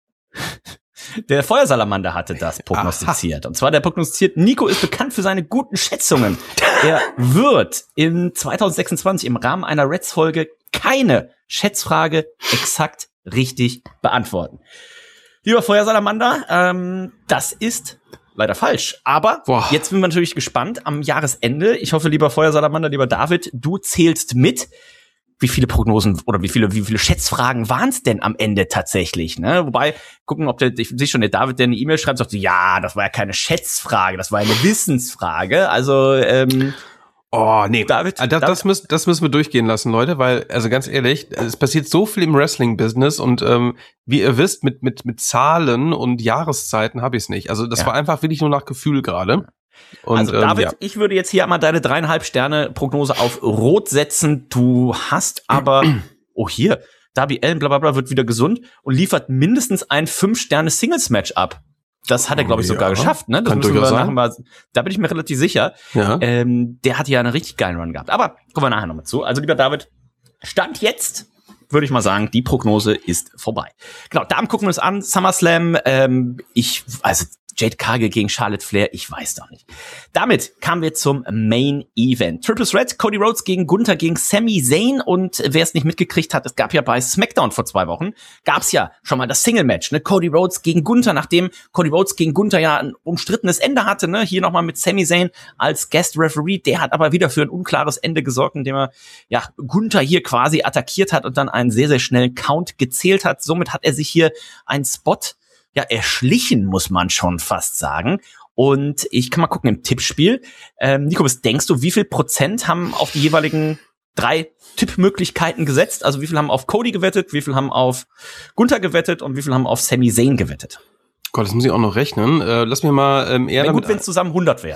der Feuersalamander hatte das prognostiziert. Und zwar der prognostiziert, Nico ist bekannt für seine guten Schätzungen. Er wird in zwanzig sechsundzwanzig im Rahmen einer Reds-Folge keine Schätzfrage exakt richtig beantworten. Lieber Feuersalamander, ähm, das ist leider falsch. Aber Boah. jetzt sind wir natürlich gespannt am Jahresende. Ich hoffe, lieber Feuersalamander, lieber David, du zählst mit. Wie viele Prognosen oder wie viele wie viele Schätzfragen waren es denn am Ende tatsächlich? Ne? Wobei, gucken, ob der, ich sehe schon, der David, der eine E-Mail schreibt, sagt so, ja, das war ja keine Schätzfrage, das war eine Wissensfrage. Also, ähm, Oh, nee. David, Ah, das, David- das, müssen, das müssen wir durchgehen lassen, Leute, weil, also ganz ehrlich, es passiert so viel im Wrestling-Business und ähm, wie ihr wisst, mit mit mit Zahlen und Jahreszeiten habe ich es nicht. Also das Ja. war einfach wirklich nur nach Gefühl gerade. Und, also ähm, David, ja. ich würde jetzt hier einmal deine dreieinhalb Sterne Prognose auf Rot setzen. Du hast aber, oh hier, Darby Allin, bla bla bla, wird wieder gesund und liefert mindestens ein fünf Sterne Singles Match ab. Das hat er, glaube ich, sogar Ja, geschafft. Ne? Das kann müssen wir durchaus nachher sein. mal, da bin ich mir relativ sicher. Ja. Ähm, der hat ja einen richtig geilen Run gehabt. Aber kommen wir nachher nochmal zu. Also, lieber David, Stand jetzt, würde ich mal sagen, die Prognose ist vorbei. Genau, Damen gucken wir uns an. SummerSlam, ähm, ich, also Jade Cargill gegen Charlotte Flair, ich weiß doch nicht. Damit kamen wir zum Main Event. Triple Threat, Cody Rhodes gegen Gunther gegen Sami Zayn. Und wer es nicht mitgekriegt hat, es gab ja bei SmackDown vor zwei Wochen, gab es ja schon mal das Single-Match, ne? Cody Rhodes gegen Gunther, nachdem Cody Rhodes gegen Gunther ja ein umstrittenes Ende hatte, ne? Hier nochmal mit Sami Zayn als Guest-Referee. Der hat aber wieder für ein unklares Ende gesorgt, indem er ja Gunther hier quasi attackiert hat und dann einen sehr, sehr schnellen Count gezählt hat. Somit hat er sich hier einen Spot ja erschlichen, muss man schon fast sagen. Und ich kann mal gucken im Tippspiel. Ähm, Nico, was denkst du, wie viel Prozent haben auf die jeweiligen drei Tippmöglichkeiten gesetzt? Also wie viel haben auf Cody gewettet, wie viel haben auf Gunther gewettet und wie viel haben auf Sami Zayn gewettet? Gott, das muss ich auch noch rechnen. Äh, lass mir mal ähm, eher Wäre damit, gut, wenn es zusammen hundert wären.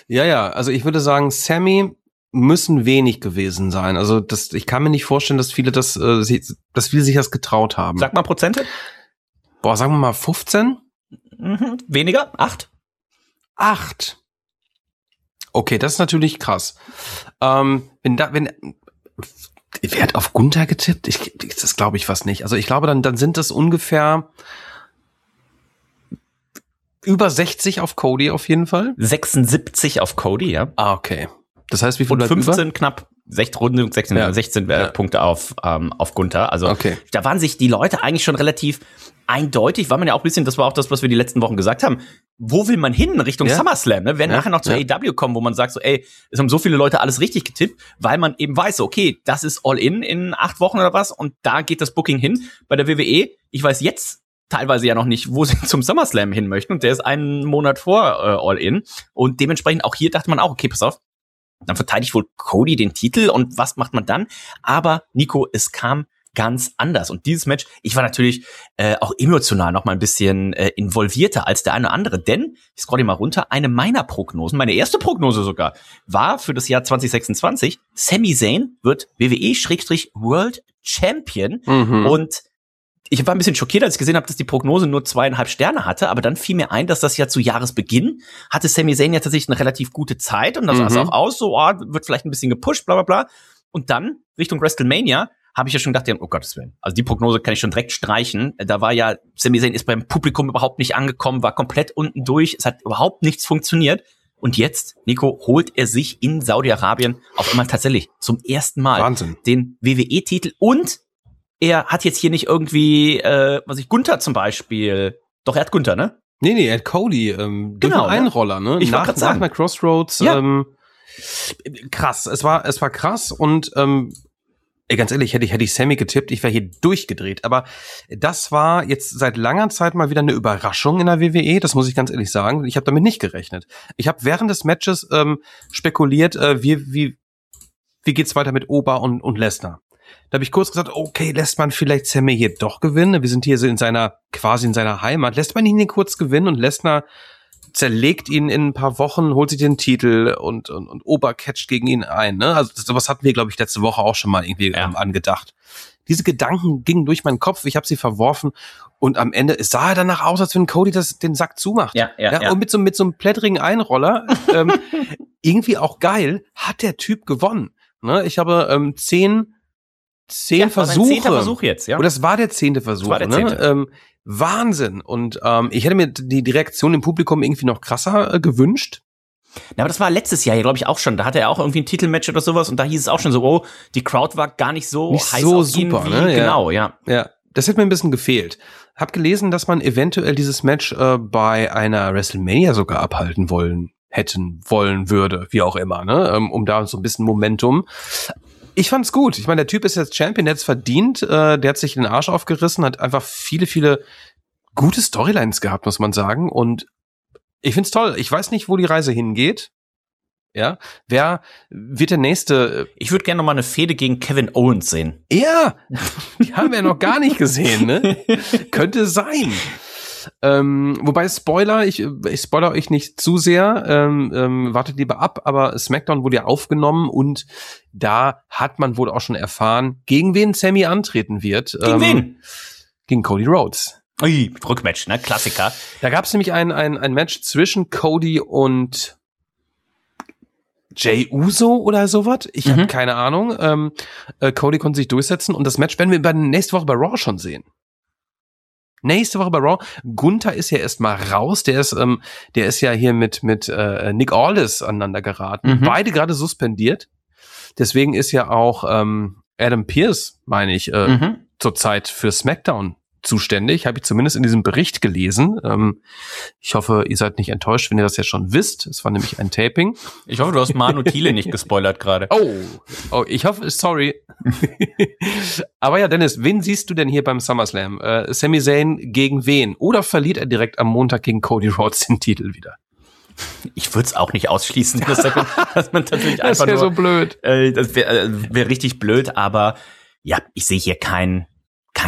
Ja, ja, also ich würde sagen, Sammy müssen wenig gewesen sein. Also das, ich kann mir nicht vorstellen, dass viele das, äh, dass viele sich das getraut haben. Sag mal Prozente. Boah, sagen wir mal fünfzehn? Mhm. Weniger? Acht? Acht. Okay, das ist natürlich krass. Ähm, wenn da, wenn, wer hat auf Gunther getippt? Ich, das glaube ich fast nicht. Also ich glaube, dann, dann sind das ungefähr über sechzig auf Cody auf jeden Fall. sechsundsiebzig auf Cody, ja. Ah, okay. Das heißt, wie viel und bleibt fünfzehn über? knapp sechzehn, rund sechzehn, Ja. sechzehn äh, Ja. Punkte auf ähm, auf Gunther. Also Okay. da waren sich die Leute eigentlich schon relativ eindeutig, war man ja auch ein bisschen, das war auch das, was wir die letzten Wochen gesagt haben. Wo will man hin Richtung Ja. SummerSlam? Ne? Wir werden Ja. nachher noch zu Ja. A E W kommen, wo man sagt so, ey, es haben so viele Leute alles richtig getippt, weil man eben weiß, so, okay, das ist All-In in acht Wochen oder was und da geht das Booking hin. Bei der W W E, ich weiß jetzt teilweise ja noch nicht, wo sie zum SummerSlam hin möchten und der ist einen Monat vor äh, All-In und dementsprechend auch hier dachte man auch, okay, pass auf, dann verteidigt wohl Cody den Titel und was macht man dann? Aber Nico, es kam ganz anders. Und dieses Match, ich war natürlich äh, auch emotional noch mal ein bisschen äh, involvierter als der eine oder andere, denn, ich scroll hier mal runter, eine meiner Prognosen, meine erste Prognose sogar, war für das Jahr zwanzig sechsundzwanzig, Sami Zayn wird W W E-World Champion Mhm. und ich war ein bisschen schockiert, als ich gesehen habe, dass die Prognose nur zweieinhalb Sterne hatte, aber dann fiel mir ein, dass das ja zu Jahresbeginn hatte Sami Zayn ja tatsächlich eine relativ gute Zeit und da sah es Mhm. auch aus, so, oh, wird vielleicht ein bisschen gepusht, bla bla bla. Und dann, Richtung WrestleMania, habe ich ja schon gedacht, ja, oh Gottes Willen, also die Prognose kann ich schon direkt streichen. Da war ja, Sami Zayn ist beim Publikum überhaupt nicht angekommen, war komplett unten durch, es hat überhaupt nichts funktioniert. Und jetzt, Nico, holt er sich in Saudi-Arabien auf einmal tatsächlich zum ersten Mal Wahnsinn. den W W E-Titel und er hat jetzt hier nicht irgendwie, äh, was ich, Gunther zum Beispiel. Doch, er hat Gunther, ne? Nee, nee, er hat Cody, ähm, Genau, genau, ne? Einroller, ne? Ich wollt nach, grad nach sagen. der Crossroads, Ja. ähm, krass. Es war, es war krass und, ähm, ey, ganz ehrlich, hätte ich, hätte ich Sammy getippt, ich wäre hier durchgedreht. Aber das war jetzt seit langer Zeit mal wieder eine Überraschung in der W W E, das muss ich ganz ehrlich sagen. Ich habe damit nicht gerechnet. Ich habe während des Matches ähm, spekuliert, äh, wie, wie, wie geht's weiter mit Ober und, und Lesnar. Da habe ich kurz gesagt, okay, lässt man vielleicht Sammy hier doch gewinnen? Wir sind hier so in seiner, quasi in seiner Heimat. Lässt man ihn hier kurz gewinnen und Lesnar zerlegt ihn in ein paar Wochen, holt sich den Titel und, und, und Ober catcht gegen ihn ein. Ne? Also das, sowas hatten wir, glaube ich, letzte Woche auch schon mal irgendwie Ja. ähm, angedacht. Diese Gedanken gingen durch meinen Kopf, ich habe sie verworfen und am Ende es sah er danach aus, als wenn Cody das den Sack zumacht. Ja, ja, ja. Und mit so, mit so einem plättrigen Einroller, ähm, irgendwie auch geil, hat der Typ gewonnen. Ne? Ich habe ähm, zehn Zehn Ja, das war sein Versuche. zehnter Versuch jetzt, ja. Oder das war der zehnte Versuch. war der Ne? zehnte. Ähm, Wahnsinn. Und ähm, ich hätte mir die, die Reaktion im Publikum irgendwie noch krasser äh, gewünscht. Ja, aber das war letztes Jahr ja, glaube ich, auch schon. Da hatte er auch irgendwie ein Titelmatch oder sowas und da hieß es auch schon so, oh, die Crowd war gar nicht so Nicht heiß so auf ihn super, wie, ne? Ja. Genau, ja. Ja, das hätte mir ein bisschen gefehlt. Hab gelesen, dass man eventuell dieses Match äh, bei einer WrestleMania sogar abhalten wollen, hätten wollen würde, wie auch immer, ne? Ähm, um da so ein bisschen Momentum. Ich fand's gut. Ich meine, der Typ ist jetzt Champion, der hat's verdient, äh, der hat sich den Arsch aufgerissen, hat einfach viele, viele gute Storylines gehabt, muss man sagen. Und ich find's toll. Ich weiß nicht, wo die Reise hingeht. Ja, wer wird der nächste? Ich würde gerne noch mal eine Fehde gegen Kevin Owens sehen. Ja, die haben wir noch gar nicht gesehen, ne? Könnte sein. Ähm, wobei Spoiler, ich, ich spoiler euch nicht zu sehr, ähm, ähm, wartet lieber ab, aber SmackDown wurde ja aufgenommen und da hat man wohl auch schon erfahren, gegen wen Sammy antreten wird. Gegen ähm, wen? Gegen Cody Rhodes. Ui, Rückmatch, ne? Klassiker. Da gab es nämlich ein, ein, ein Match zwischen Cody und Jey Uso oder sowas. Ich Mhm. habe keine Ahnung. Ähm, äh, Cody konnte sich durchsetzen und das Match werden wir bei, nächste Woche bei Raw schon sehen. Nächste Woche bei Raw. Gunther ist ja erstmal raus. Der ist, ähm, der ist ja hier mit mit äh, Nick Aldis aneinander geraten. Mhm. Beide gerade suspendiert. Deswegen ist ja auch ähm, Adam Pearce, meine ich, äh, Mhm. zurzeit für SmackDown zuständig. Habe ich zumindest in diesem Bericht gelesen. Ähm, ich hoffe, ihr seid nicht enttäuscht, wenn ihr das ja schon wisst. Es war nämlich ein Taping. Ich hoffe, du hast Manu Thiele nicht gespoilert gerade. Oh, oh, ich hoffe, sorry. Aber ja, Dennis, wen siehst du denn hier beim SummerSlam? Äh, Sami Zayn gegen wen? Oder verliert er direkt am Montag gegen Cody Rhodes den Titel wieder? Ich würde es auch nicht ausschließen, dass, man- dass man tatsächlich Das einfach wäre nur, so blöd. Äh, das wäre äh, wär richtig blöd, aber ja, ich sehe hier kein kein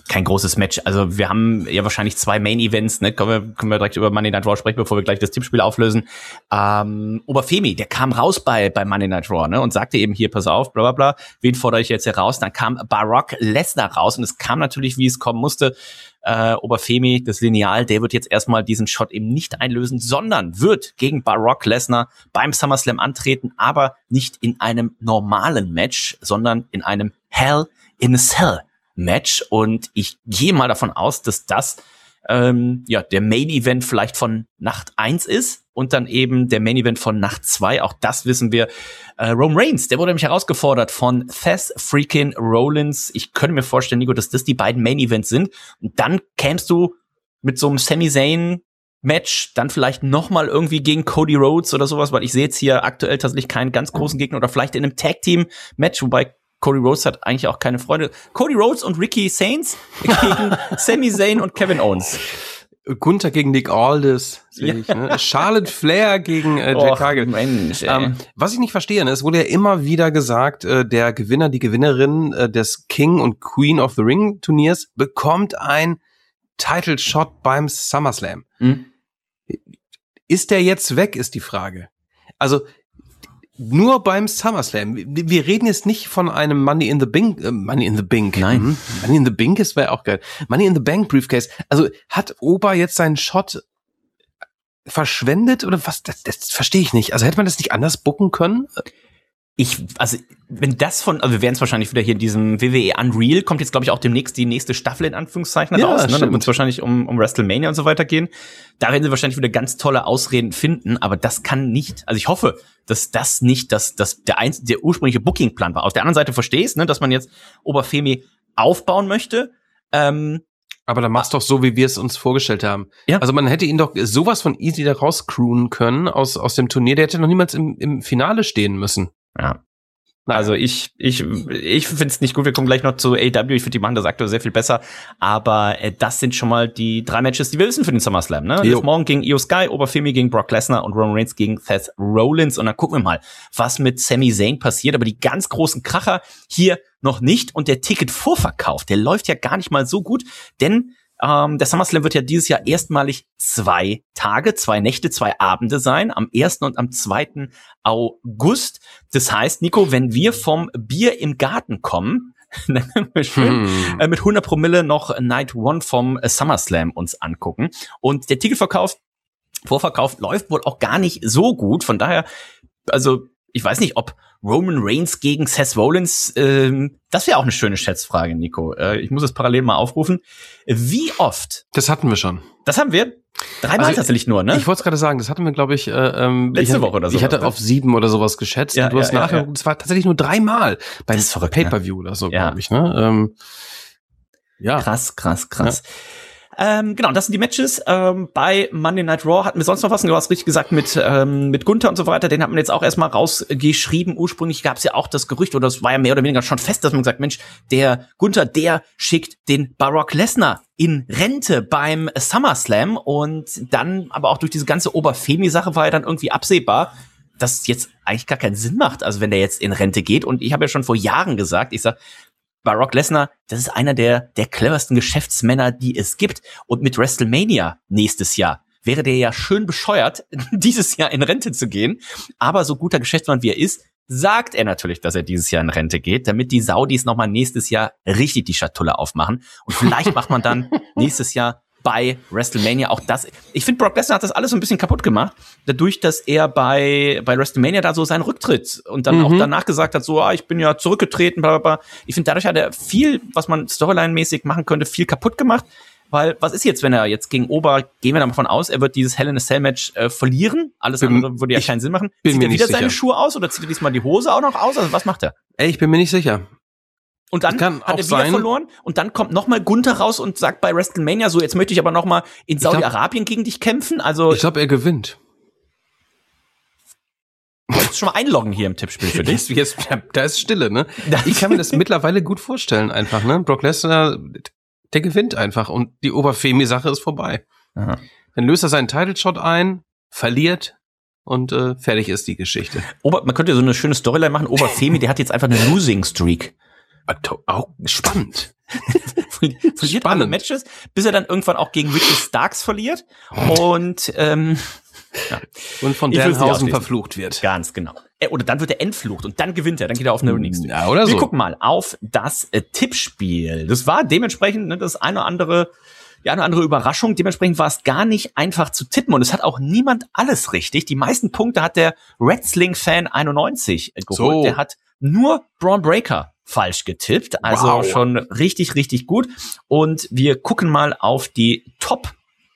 kein großes Match. Also wir haben ja wahrscheinlich zwei Main-Events, ne? Können wir, können wir direkt über Monday Night Raw sprechen, bevor wir gleich das Tippspiel auflösen. Ähm, Oberfemi, der kam raus bei bei Monday Night Raw, ne? Und sagte eben hier, pass auf, bla bla bla, wen fordere ich jetzt hier raus? Dann kam Brock Lesnar raus und es kam natürlich, wie es kommen musste. Äh, Oberfemi, das Lineal, der wird jetzt erstmal diesen Shot eben nicht einlösen, sondern wird gegen Brock Lesnar beim SummerSlam antreten, aber nicht in einem normalen Match, sondern in einem Hell in a Cell Match. Und ich gehe mal davon aus, dass das ähm, ja der Main Event vielleicht von Nacht eins ist und dann eben der Main Event von Nacht zwei. Auch das wissen wir. Äh, Roman Reigns, der wurde nämlich herausgefordert von Seth freaking Rollins. Ich könnte mir vorstellen, Nico, dass das die beiden Main Events sind. Und dann kämst du mit so einem Sami Zayn Match, dann vielleicht nochmal irgendwie gegen Cody Rhodes oder sowas, weil ich sehe jetzt hier aktuell tatsächlich keinen ganz großen Gegner, oder vielleicht in einem Tag Team Match, wobei Cody Rhodes hat eigentlich auch keine Freunde. Cody Rhodes und Ricky Sainz gegen Sami Zayn und Kevin Owens. Gunther gegen Nick Aldis, sehe ich, ne? Charlotte Flair gegen äh, Jade Cargill. Mensch, ähm, was ich nicht verstehe, ne, es wurde ja immer wieder gesagt, äh, der Gewinner, die Gewinnerin äh, des King und Queen of the Ring Turniers bekommt ein Title Shot beim SummerSlam. Mhm. Ist der jetzt weg, ist die Frage. Also nur beim SummerSlam. Wir reden jetzt nicht von einem Money in the Bank, äh, Money in the Bank. Nein. Mhm. Money in the Bank ist wäre auch geil. Money in the Bank Briefcase. Also hat Oba jetzt seinen Shot verschwendet oder was? Das, das verstehe ich nicht. Also hätte man das nicht anders booken können? Ich, also, wenn das von, also wir werden es wahrscheinlich wieder hier in diesem W W E Unreal, kommt jetzt, glaube ich, auch demnächst die nächste Staffel in Anführungszeichen ja, raus. Ne? Dann wird es wahrscheinlich um, um WrestleMania und so weiter gehen. Da werden sie wahrscheinlich wieder ganz tolle Ausreden finden, aber das kann nicht, also ich hoffe, dass das nicht das, das der, einz, der ursprüngliche Bookingplan war. Auf der anderen Seite verstehst, ne, dass man jetzt Oberfemi aufbauen möchte. Ähm, aber dann mach's doch so, wie wir es uns vorgestellt haben. Ja. Also man hätte ihn doch sowas von easy da rauscrewen können aus, aus dem Turnier. Der hätte noch niemals im, im Finale stehen müssen. Ja. Also ich ich ich finde es nicht gut. Wir kommen gleich noch zu A E W. Ich finde, die machen das aktuell sehr viel besser. Aber äh, das sind schon mal die drei Matches, die wir wissen für den SummerSlam. Ne? Jetzt morgen gegen Io Sky, Oberfemi gegen Brock Lesnar und Roman Reigns gegen Seth Rollins. Und dann gucken wir mal, was mit Sami Zayn passiert. Aber die ganz großen Kracher hier noch nicht. Und der Ticketvorverkauf, der läuft ja gar nicht mal so gut. Denn Ähm, der SummerSlam wird ja dieses Jahr erstmalig zwei Tage, zwei Nächte, zwei Abende sein, am ersten und am zweiten August. Das heißt, Nico, wenn wir vom Bier im Garten kommen, dann können wir schön hm. äh, mit hundert Promille noch Night One vom äh, SummerSlam uns angucken. Und der Ticketverkauf, Vorverkauf läuft wohl auch gar nicht so gut. Von daher, also ich weiß nicht, ob Roman Reigns gegen Seth Rollins, ähm, das wäre auch eine schöne Schätzfrage, Nico. Äh, ich muss es parallel mal aufrufen. Wie oft? Das hatten wir schon. Das haben wir? Dreimal also, tatsächlich nur, ne? Ich wollte es gerade sagen, das hatten wir, glaube ich, äh, ähm, letzte ich, Woche oder so. Ich hatte auf sieben oder sowas geschätzt. Ja, und du hast ja, nachher, ja, ja. es war tatsächlich nur dreimal beim verrückt, Pay-Per-View ne? oder so, ja. glaube ich, ne? Ähm, ja. Krass, krass, krass. Ja. Ähm, genau, das sind die Matches. Ähm, bei Monday Night Raw hatten wir sonst noch was, du hast richtig gesagt, mit ähm, mit Gunther und so weiter, den hat man jetzt auch erstmal rausgeschrieben. Ursprünglich gab es ja auch das Gerücht, oder es war ja mehr oder weniger schon fest, dass man gesagt, Mensch, der Gunther, der schickt den Brock Lesnar in Rente beim SummerSlam. Und dann, aber auch durch diese ganze Oberfemi-Sache war ja dann irgendwie absehbar, dass es jetzt eigentlich gar keinen Sinn macht, also wenn der jetzt in Rente geht. Und ich habe ja schon vor Jahren gesagt, ich sag, Brock Lesnar, das ist einer der der cleversten Geschäftsmänner, die es gibt. Und mit WrestleMania nächstes Jahr wäre der ja schön bescheuert, dieses Jahr in Rente zu gehen. Aber so guter Geschäftsmann wie er ist, sagt er natürlich, dass er dieses Jahr in Rente geht, damit die Saudis nochmal nächstes Jahr richtig die Schatulle aufmachen. Und vielleicht macht man dann nächstes Jahr bei WrestleMania auch das. Ich finde, Brock Lesnar hat das alles so ein bisschen kaputt gemacht, dadurch, dass er bei bei WrestleMania da so seinen Rücktritt und dann mhm. auch danach gesagt hat, so, ah, ich bin ja zurückgetreten, bla bla bla. Ich finde, dadurch hat er viel, was man Storyline-mäßig machen könnte, viel kaputt gemacht. Weil, was ist jetzt, wenn er jetzt gegen Ober, gehen wir davon aus, er wird dieses Hell in a Cell Match äh, verlieren? Alles bin, andere würde ja keinen Sinn machen. Zieht er wieder seine Schuhe aus oder zieht er diesmal die Hose auch noch aus? Also was macht er? Ey, ich bin mir nicht sicher. Und dann hat er wieder sein. verloren und dann kommt nochmal Gunther raus und sagt bei WrestleMania so, jetzt möchte ich aber nochmal in Saudi-Arabien gegen dich kämpfen. Also ich glaube, er gewinnt. Kannst du schon mal einloggen hier im Tippspiel für dich? Jetzt, da ist Stille, ne? Ich kann mir das mittlerweile gut vorstellen einfach, ne? Brock Lesnar, der gewinnt einfach und die Oberfemi-Sache ist vorbei. Aha. Dann löst er seinen Title-Shot ein, verliert und äh, fertig ist die Geschichte. Ober, man könnte so eine schöne Storyline machen, Oberfemi, der hat jetzt einfach eine Losing-Streak. Auch spannend. verliert alle Matches, bis er dann irgendwann auch gegen Ricky Starks verliert und ähm, ja. und von Danhausen verflucht wird. Ganz genau. Oder dann wird er entflucht und dann gewinnt er, dann geht er auf eine Running Streak. Ja, oder so. Wir gucken mal auf das äh, Tippspiel. Das war dementsprechend ne, das eine oder andere, die eine oder andere Überraschung. Dementsprechend war es gar nicht einfach zu tippen und es hat auch niemand alles richtig. Die meisten Punkte hat der Wrestling-Fan einundneunzig geholt. So. Der hat nur Braun Breaker falsch getippt. Also wow. Schon richtig, richtig gut. Und wir gucken mal auf die Top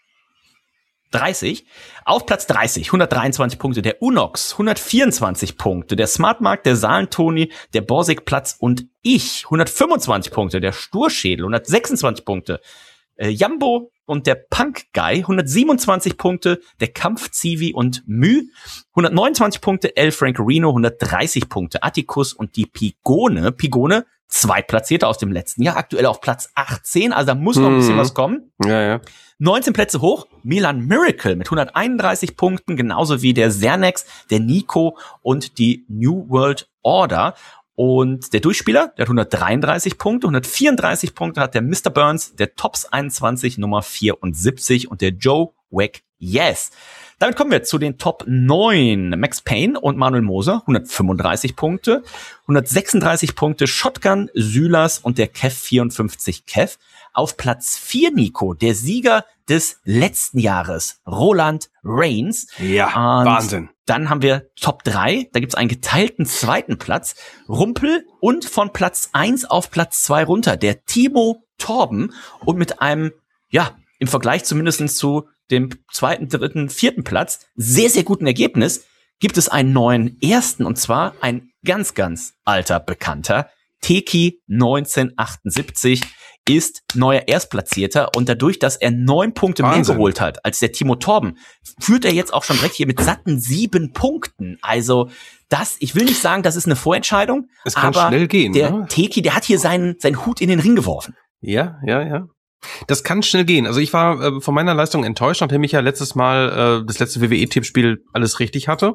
dreißig. Auf Platz dreißig, hundertdreiundzwanzig Punkte, der Unox, hundertvierundzwanzig Punkte, der Smartmark, der Saalen-Toni, der Borsig-Platz und ich, hundertfünfundzwanzig Punkte, der Sturschädel, hundertsechsundzwanzig Punkte, äh, Jambo und der Punk-Guy, hundertsiebenundzwanzig Punkte, der Kampf-Zivi und Mü, hundertneunundzwanzig Punkte, El Francorino, hundertdreißig Punkte, Atticus und die Pigone, Pigone, Zweitplatzierte aus dem letzten Jahr, aktuell auf Platz achtzehn, also da muss noch ein bisschen was kommen. Ja, ja. neunzehn Plätze hoch, Milan Miracle mit hunderteinunddreißig Punkten, genauso wie der Zernex, der Nico und die New World Order. Und der Durchspieler, der hat hundertdreiunddreißig Punkte, hundertvierunddreißig Punkte hat der Mister Burns, der Tops einundzwanzig, Nummer vierundsiebzig und der Joe Wack Yes. Damit kommen wir zu den Top neun. Max Payne und Manuel Moser, hundertfünfunddreißig Punkte, hundertsechsunddreißig Punkte Shotgun, Sylas und der Kev vierundfünfzig Kev. Auf Platz vier, Nico, der Sieger des letzten Jahres, Roland Reigns. Ja, und Wahnsinn. Dann haben wir Top drei, da gibt's einen geteilten zweiten Platz, Rumpel und von Platz eins auf Platz zwei runter, der Timo Torben und mit einem, ja, im Vergleich zumindest zu dem zweiten, dritten, vierten Platz, sehr, sehr guten Ergebnis, gibt es einen neuen ersten und zwar ein ganz, ganz alter Bekannter, Teki neunzehnhundertachtundsiebzig ist neuer Erstplatzierter und dadurch, dass er neun Punkte Wahnsinn. mehr geholt hat als der Timo Torben, führt er jetzt auch schon direkt hier mit satten sieben Punkten. Also das, ich will nicht sagen, das ist eine Vorentscheidung, es kann aber schnell gehen, der ne? Teki, der hat hier seinen, seinen Hut in den Ring geworfen. Ja, ja, ja. Das kann schnell gehen. Also ich war äh, von meiner Leistung enttäuscht, nachdem ich ja letztes Mal äh, das letzte W W E-Tippspiel alles richtig hatte.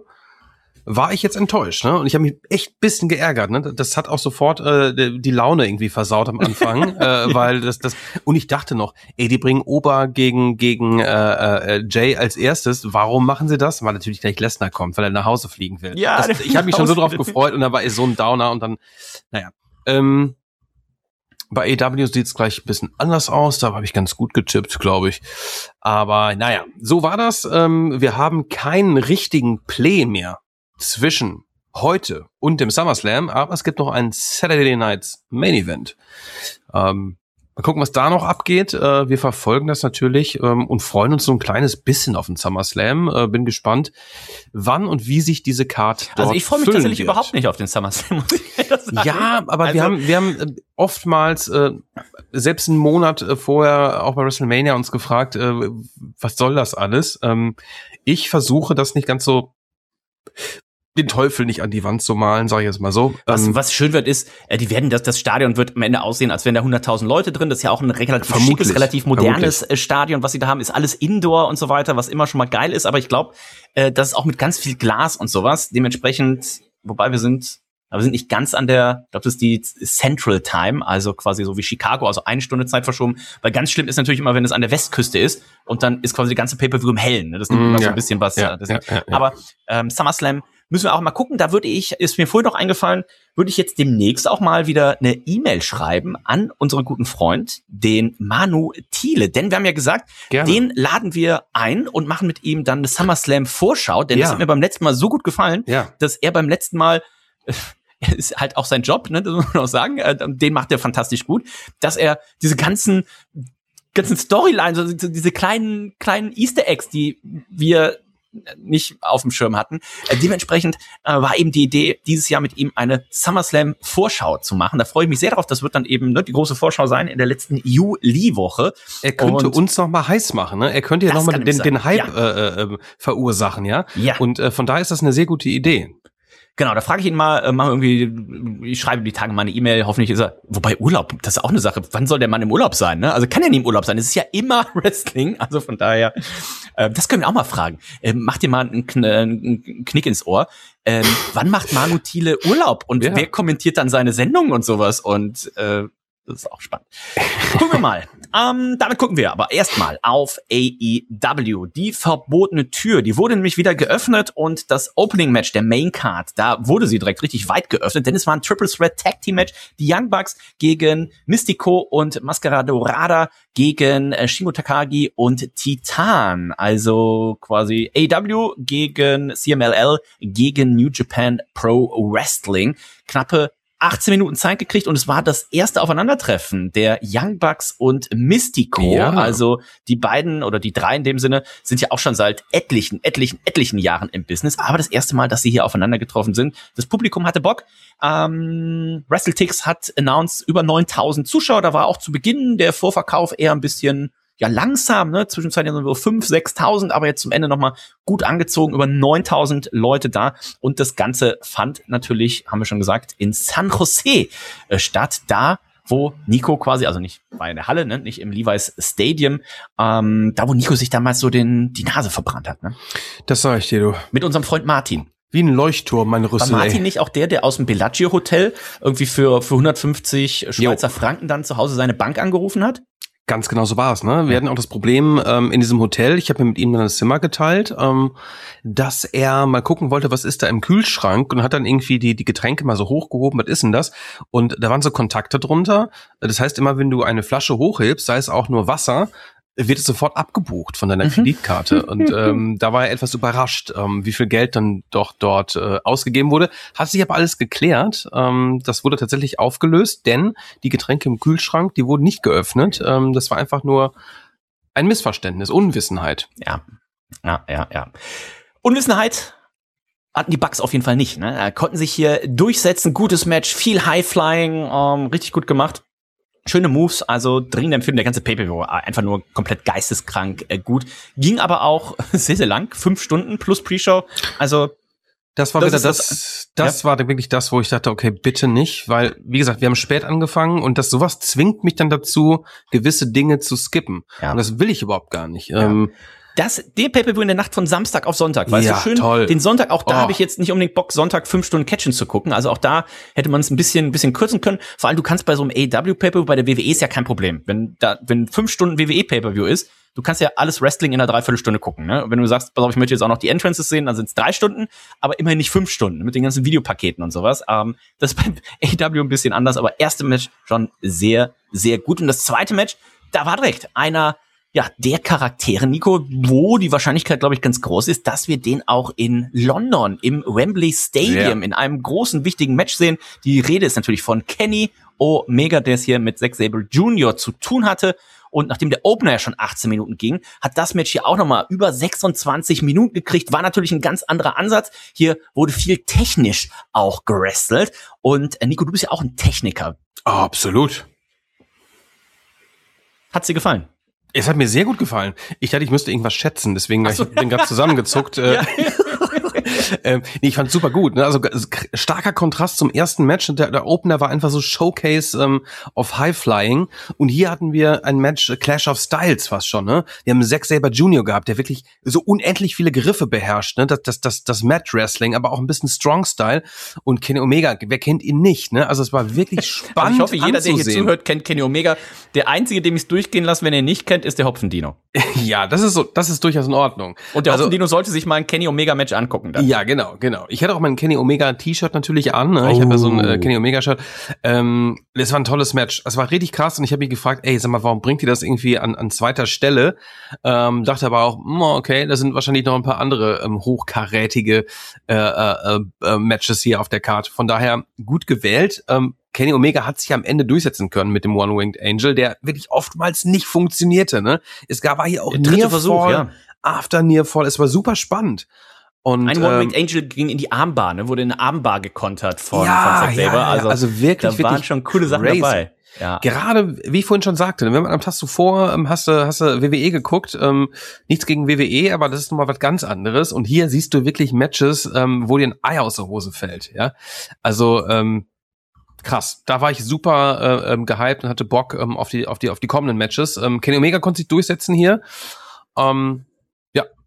War ich jetzt enttäuscht, ne? Und ich habe mich echt ein bisschen geärgert, ne? Das hat auch sofort äh, die Laune irgendwie versaut am Anfang, äh, weil das das und ich dachte noch, ey, die bringen Ober gegen gegen äh, äh, Jay als erstes. Warum machen sie das? Weil natürlich gleich Lesnar kommt, weil er nach Hause fliegen will. Ja, das, ich habe mich schon so drauf gefreut und dann war er so ein Downer und dann, naja. Ähm, bei A E W sieht's gleich ein bisschen anders aus. Da habe ich ganz gut getippt, glaube ich. Aber naja, so war das. Ähm, wir haben keinen richtigen Play mehr zwischen heute und dem SummerSlam, aber es gibt noch ein Saturday Night's Main Event. Ähm, mal gucken, was da noch abgeht. Äh, wir verfolgen das natürlich ähm, und freuen uns so ein kleines bisschen auf den SummerSlam. Äh, bin gespannt, wann und wie sich diese Card dort Also ich freue mich tatsächlich wird. überhaupt nicht auf den SummerSlam, muss ich das sagen. Ja, aber also, wir haben wir haben oftmals äh, selbst einen Monat äh, vorher auch bei WrestleMania uns gefragt, äh, was soll das alles? Ähm, ich versuche das nicht ganz so den Teufel nicht an die Wand zu malen, sage ich jetzt mal so. Was, ähm, was schön wird, ist, äh, die werden das, das Stadion wird am Ende aussehen, als wären da hunderttausend Leute drin. Das ist ja auch ein relativ schickes, relativ modernes vermutlich. Stadion, was sie da haben. Ist alles Indoor und so weiter, was immer schon mal geil ist. Aber ich glaube, äh, das ist auch mit ganz viel Glas und sowas. Dementsprechend, wobei wir sind, aber wir sind nicht ganz an der, ich glaube, das ist die Central Time, also quasi so wie Chicago, also eine Stunde Zeit verschoben. Weil ganz schlimm ist natürlich immer, wenn es an der Westküste ist und dann ist quasi die ganze Pay-Per-View im Hellen. Ne? Das nimmt mm, immer ja. so ein bisschen was. Ja, das ja, ja, ja. Aber ähm, SummerSlam müssen wir auch mal gucken. Da würde ich, ist mir vorhin noch eingefallen, würde ich jetzt demnächst auch mal wieder eine E-Mail schreiben an unseren guten Freund, den Manu Thiele. Denn wir haben ja gesagt, Gerne. den laden wir ein und machen mit ihm dann eine SummerSlam-Vorschau. Denn ja. das hat mir beim letzten Mal so gut gefallen, ja. dass er beim letzten Mal, äh, ist halt auch sein Job, ne, das muss man auch sagen, äh, den macht er fantastisch gut, dass er diese ganzen ganzen Storylines, also diese kleinen kleinen Easter Eggs, die wir nicht auf dem Schirm hatten. Äh, dementsprechend äh, war eben die Idee, dieses Jahr mit ihm eine SummerSlam-Vorschau zu machen. Da freue ich mich sehr drauf. Das wird dann eben ne, die große Vorschau sein in der letzten Juli-Woche. Er könnte und uns noch mal heiß machen. Ne? Er könnte ja noch mal den, den Hype ja. äh, äh, verursachen. Ja. ja. Und äh, von daher ist das eine sehr gute Idee. Genau, da frage ich ihn mal, äh, mal irgendwie, ich schreibe die Tage mal eine E-Mail, hoffentlich ist er, wobei Urlaub, das ist auch eine Sache, wann soll der Mann im Urlaub sein, ne? Also kann er nie im Urlaub sein, es ist ja immer Wrestling, also von daher, äh, das können wir auch mal fragen. Äh, macht dir mal einen, Kn- einen Knick ins Ohr, ähm, wann macht Manu Thiele Urlaub und ja. wer kommentiert dann seine Sendung und sowas und äh, Das ist auch spannend. Gucken wir mal. Ähm, damit gucken wir aber erstmal auf A E W. Die verbotene Tür, die wurde nämlich wieder geöffnet und das Opening-Match der Main-Card, da wurde sie direkt richtig weit geöffnet, denn es war ein Triple Threat Tag Team Match. Die Young Bucks gegen Mystico und Mascara Dorada gegen äh, Shingo Takagi und Titan. Also quasi A E W gegen C M L L gegen New Japan Pro Wrestling. Knappe achtzehn Minuten Zeit gekriegt und es war das erste Aufeinandertreffen der Young Bucks und Mystico. Ja. Also die beiden oder die drei in dem Sinne sind ja auch schon seit etlichen, etlichen, etlichen Jahren im Business. Aber das erste Mal, dass sie hier aufeinander getroffen sind. Das Publikum hatte Bock. Ähm, WrestleTix hat announced über neuntausend Zuschauer. Da war auch zu Beginn der Vorverkauf eher ein bisschen ja langsam, ne, zwischenzeitlich so fünftausend, sechstausend, aber jetzt zum Ende nochmal gut angezogen, über neuntausend Leute da und das Ganze fand natürlich, haben wir schon gesagt, in San Jose äh, statt, da wo Nico quasi, also nicht bei der Halle, ne, nicht im Levi's Stadium, ähm, da wo Nico sich damals so den die Nase verbrannt hat, ne? Das sag ich dir, du. Mit unserem Freund Martin. Wie ein Leuchtturm, mein Rüssel. War Martin ey. nicht auch der, der aus dem Bellagio Hotel irgendwie für für hundertfünfzig Schweizer jo. Franken dann zu Hause seine Bank angerufen hat? Ganz genau so war es, ne? Wir ja. hatten auch das Problem ähm, in diesem Hotel, ich habe mir mit ihm dann das Zimmer geteilt, ähm, dass er mal gucken wollte, was ist da im Kühlschrank und hat dann irgendwie die die Getränke mal so hochgehoben, was ist denn das? Und da waren so Kontakte drunter. Das heißt, immer wenn du eine Flasche hochhebst, sei es auch nur Wasser, wird es sofort abgebucht von deiner mhm. Kreditkarte. Und ähm, da war er etwas überrascht, ähm, wie viel Geld dann doch dort äh, ausgegeben wurde. Hat sich aber alles geklärt. Ähm, das wurde tatsächlich aufgelöst, denn die Getränke im Kühlschrank, die wurden nicht geöffnet. Ähm, das war einfach nur ein Missverständnis, Unwissenheit. Ja, ja, ja, ja. Unwissenheit hatten die Bucks auf jeden Fall nicht. Ne? Konnten sich hier durchsetzen, gutes Match, viel High-Flying, ähm, richtig gut gemacht. Schöne Moves, also dringend empfehlen, der ganze Pay-Per-View einfach nur komplett geisteskrank äh, gut. Ging aber auch sehr, sehr lang, fünf Stunden plus Pre-Show, also das war das wieder das, das, das ja. war wirklich das, wo ich dachte, okay, bitte nicht, weil, wie gesagt, wir haben spät angefangen und das sowas zwingt mich dann dazu, gewisse Dinge zu skippen. Ja. Und das will ich überhaupt gar nicht. Ja. Ähm, Das, der Pay-Per-View in der Nacht von Samstag auf Sonntag, weißt ja, du, schön, toll. Den Sonntag, auch da oh. habe ich jetzt nicht unbedingt Bock, Sonntag fünf Stunden Catchen zu gucken, also auch da hätte man es ein bisschen, ein bisschen kürzen können, vor allem du kannst bei so einem A E W Pay-Per-View, bei der W W E ist ja kein Problem, wenn da, wenn fünf Stunden W W E Pay-Per-View ist, du kannst ja alles Wrestling in einer Dreiviertelstunde gucken, ne, wenn du sagst, pass auf, ich möchte jetzt auch noch die Entrances sehen, dann sind es drei Stunden, aber immerhin nicht fünf Stunden, mit den ganzen Videopaketen und sowas, ähm, das ist beim A E W ein bisschen anders, aber erste Match schon sehr, sehr gut und das zweite Match, da war direkt einer, ja, der Charaktere, Nico, wo die Wahrscheinlichkeit, glaube ich, ganz groß ist, dass wir den auch in London im Wembley Stadium ja. in einem großen, wichtigen Match sehen. Die Rede ist natürlich von Kenny Omega, der es hier mit Zack Sabre Junior zu tun hatte. Und nachdem der Opener ja schon achtzehn Minuten ging, hat das Match hier auch nochmal über sechsundzwanzig Minuten gekriegt. War natürlich ein ganz anderer Ansatz. Hier wurde viel technisch auch gewrestelt. Und äh, Nico, du bist ja auch ein Techniker. Oh, absolut. Hat's dir gefallen? Es hat mir sehr gut gefallen. Ich dachte, ich müsste irgendwas schätzen, deswegen so. ich bin gerade zusammengezuckt. Ja. ähm, nee, ich fand's super gut. Ne? Also starker Kontrast zum ersten Match. Der, der Opener war einfach so Showcase ähm, of High Flying. Und hier hatten wir ein Match, Clash of Styles fast schon. Ne? Wir haben Zack Sabre Junior gehabt, der wirklich so unendlich viele Griffe beherrscht. Ne? Das, das, das, das Match Wrestling, aber auch ein bisschen Strong Style. Und Kenny Omega, wer kennt ihn nicht? Ne? Also es war wirklich spannend. Also ich hoffe, jeder, anzusehen. der hier zuhört, kennt Kenny Omega. Der einzige, dem ich es durchgehen lasse, wenn er ihn nicht kennt, ist der Hopfendino. Ja, das ist so, das ist durchaus in Ordnung. Und der also, Hopfendino sollte sich mal ein Kenny Omega Match angucken dann. Ja, genau, genau. Ich hatte auch mein Kenny Omega T-Shirt natürlich an. Ne? Ich oh. habe ja so ein äh, Kenny Omega Shirt. Ähm, das war ein tolles Match. Es war richtig krass und ich habe mich gefragt, ey, sag mal, warum bringt ihr das irgendwie an, an zweiter Stelle? Ähm, dachte aber auch, okay, da sind wahrscheinlich noch ein paar andere ähm, hochkarätige äh, äh, äh, Matches hier auf der Karte. Von daher gut gewählt. Ähm, Kenny Omega hat sich am Ende durchsetzen können mit dem One-Winged Angel, der wirklich oftmals nicht funktionierte. Ne? Es gab hier auch dritte Versuch, ja. After Nearfall. Es war super spannend. Und, ein One-Winged ähm, Angel ging in die Armbar, ne? Wurde in eine Armbar gekontert von, ja, von Zack Sabre. Ja, ja, also, also wirklich, da waren wirklich schon coole Sachen crazy. dabei. Ja. Gerade, wie ich vorhin schon sagte, wenn man am Tag zuvor ähm, hast du hast du W W E geguckt, ähm, nichts gegen W W E, aber das ist nochmal was ganz anderes. Und hier siehst du wirklich Matches, ähm, wo dir ein Ei aus der Hose fällt. Ja, also ähm, krass. Da war ich super äh, ähm, gehypt und hatte Bock ähm, auf die auf die auf die kommenden Matches. Ähm, Kenny Omega konnte sich durchsetzen hier. Ähm, ja,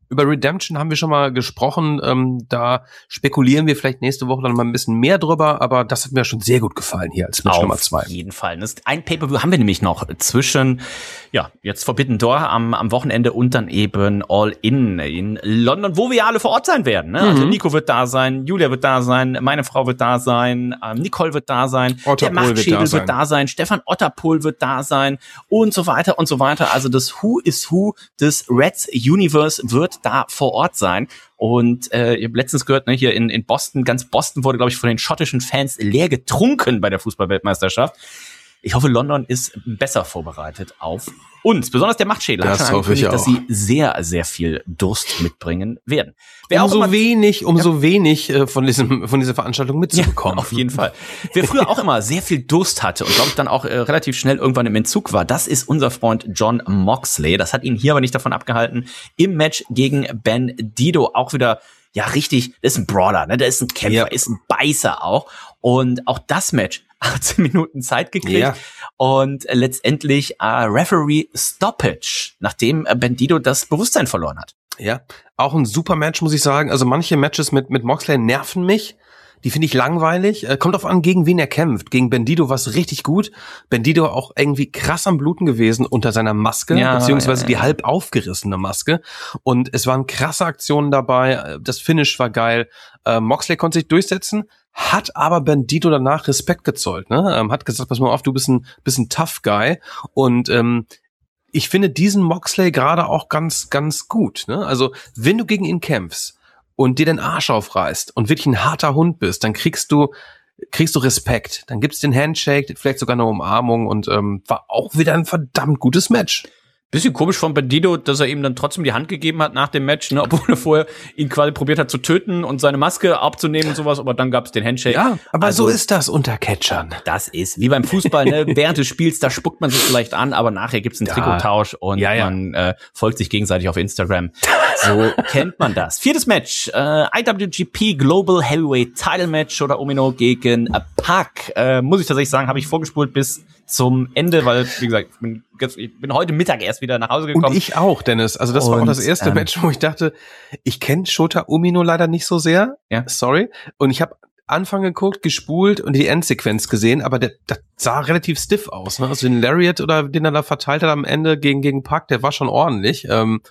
Über Redemption haben wir schon mal gesprochen. Ähm, da spekulieren wir vielleicht nächste Woche dann mal ein bisschen mehr drüber, aber das hat mir schon sehr gut gefallen hier als Match Auf Nummer zwei. Auf jeden Fall. Das ist ein Pay-Per-View haben wir nämlich noch zwischen, ja, jetzt Forbidden Door am, am Wochenende und dann eben All In in London, wo wir ja alle vor Ort sein werden. Ne? Mhm. Also Nico wird da sein, Julia wird da sein, meine Frau wird da sein, ähm, Nicole wird da sein, Otterpohl der Machtschädel wird da, wird da sein, Stefan Otterpohl wird da sein und so weiter und so weiter. Also das Who is Who des Reds Universe wird da vor Ort sein. Und äh, ich habe letztens gehört, ne, hier in, in Boston, ganz Boston wurde, glaube ich, von den schottischen Fans leer getrunken bei der Fußball-Weltmeisterschaft. Ich hoffe, London ist besser vorbereitet auf uns. Besonders der Machtschädel hat schon angekündigt, dass sie sehr, sehr viel Durst mitbringen werden. Wer umso auch wenig, umso ja. wenig äh, von diesem, von dieser Veranstaltung mitzubekommen. Ja, auf jeden Fall. Wer früher auch immer sehr viel Durst hatte und glaube ich dann auch äh, relativ schnell irgendwann im Entzug war, das ist unser Freund Jon Moxley. Das hat ihn hier aber nicht davon abgehalten, im Match gegen Bandido auch wieder, ja richtig, das ist ein Brawler, ne? Der ist ein Kämpfer, ja. ist ein Beißer auch. Und auch das Match achtzehn Minuten Zeit gekriegt ja. und äh, letztendlich äh, Referee Stoppage, nachdem äh, Bandido das Bewusstsein verloren hat. Ja, auch ein super Match, muss ich sagen. Also manche Matches mit mit Moxley nerven mich. Die finde ich langweilig. Äh, kommt drauf an, gegen wen er kämpft. Gegen Bandido war es richtig gut. Bandido auch irgendwie krass am Bluten gewesen unter seiner Maske, ja, beziehungsweise ja, ja. die halb aufgerissene Maske. Und es waren krasse Aktionen dabei. Das Finish war geil. Äh, Moxley konnte sich durchsetzen, hat aber Bandido danach Respekt gezollt. Ne? Ähm, hat gesagt, pass mal auf, du bist ein, bist ein Tough Guy. Und ähm, ich finde diesen Moxley gerade auch ganz, ganz gut. Ne? Also wenn du gegen ihn kämpfst und dir den Arsch aufreißt und wirklich ein harter Hund bist, dann kriegst du kriegst du Respekt. Dann gibt's den Handshake, vielleicht sogar eine Umarmung und ähm, war auch wieder ein verdammt gutes Match. Bisschen komisch von Bandido, dass er ihm dann trotzdem die Hand gegeben hat nach dem Match, ne, obwohl er vorher ihn quasi probiert hat zu töten und seine Maske abzunehmen und sowas, aber dann gab's den Handshake. Ja, aber also, so ist das unter Catchern. Das ist wie beim Fußball, ne, während des Spiels, da spuckt man sich vielleicht an, aber nachher gibt's einen ja. Trikottausch und ja, ja. man äh, folgt sich gegenseitig auf Instagram. So kennt man das. Viertes Match, äh, I W G P Global Heavyweight Title Match oder Umino gegen Pac. Äh, muss ich tatsächlich sagen, habe ich vorgespult bis zum Ende, weil, wie gesagt, ich bin, ich bin heute Mittag erst wieder nach Hause gekommen. Und ich auch, Dennis. Also das und, war auch das erste ähm, Match, wo ich dachte, ich kenne Shota Umino leider nicht so sehr. Ja. Sorry. Und ich habe Anfang geguckt, gespult und die Endsequenz gesehen, aber der, das sah relativ stiff aus. Ne? Also den Lariat oder den er da verteilt hat am Ende gegen gegen Pac, der war schon ordentlich. Ähm,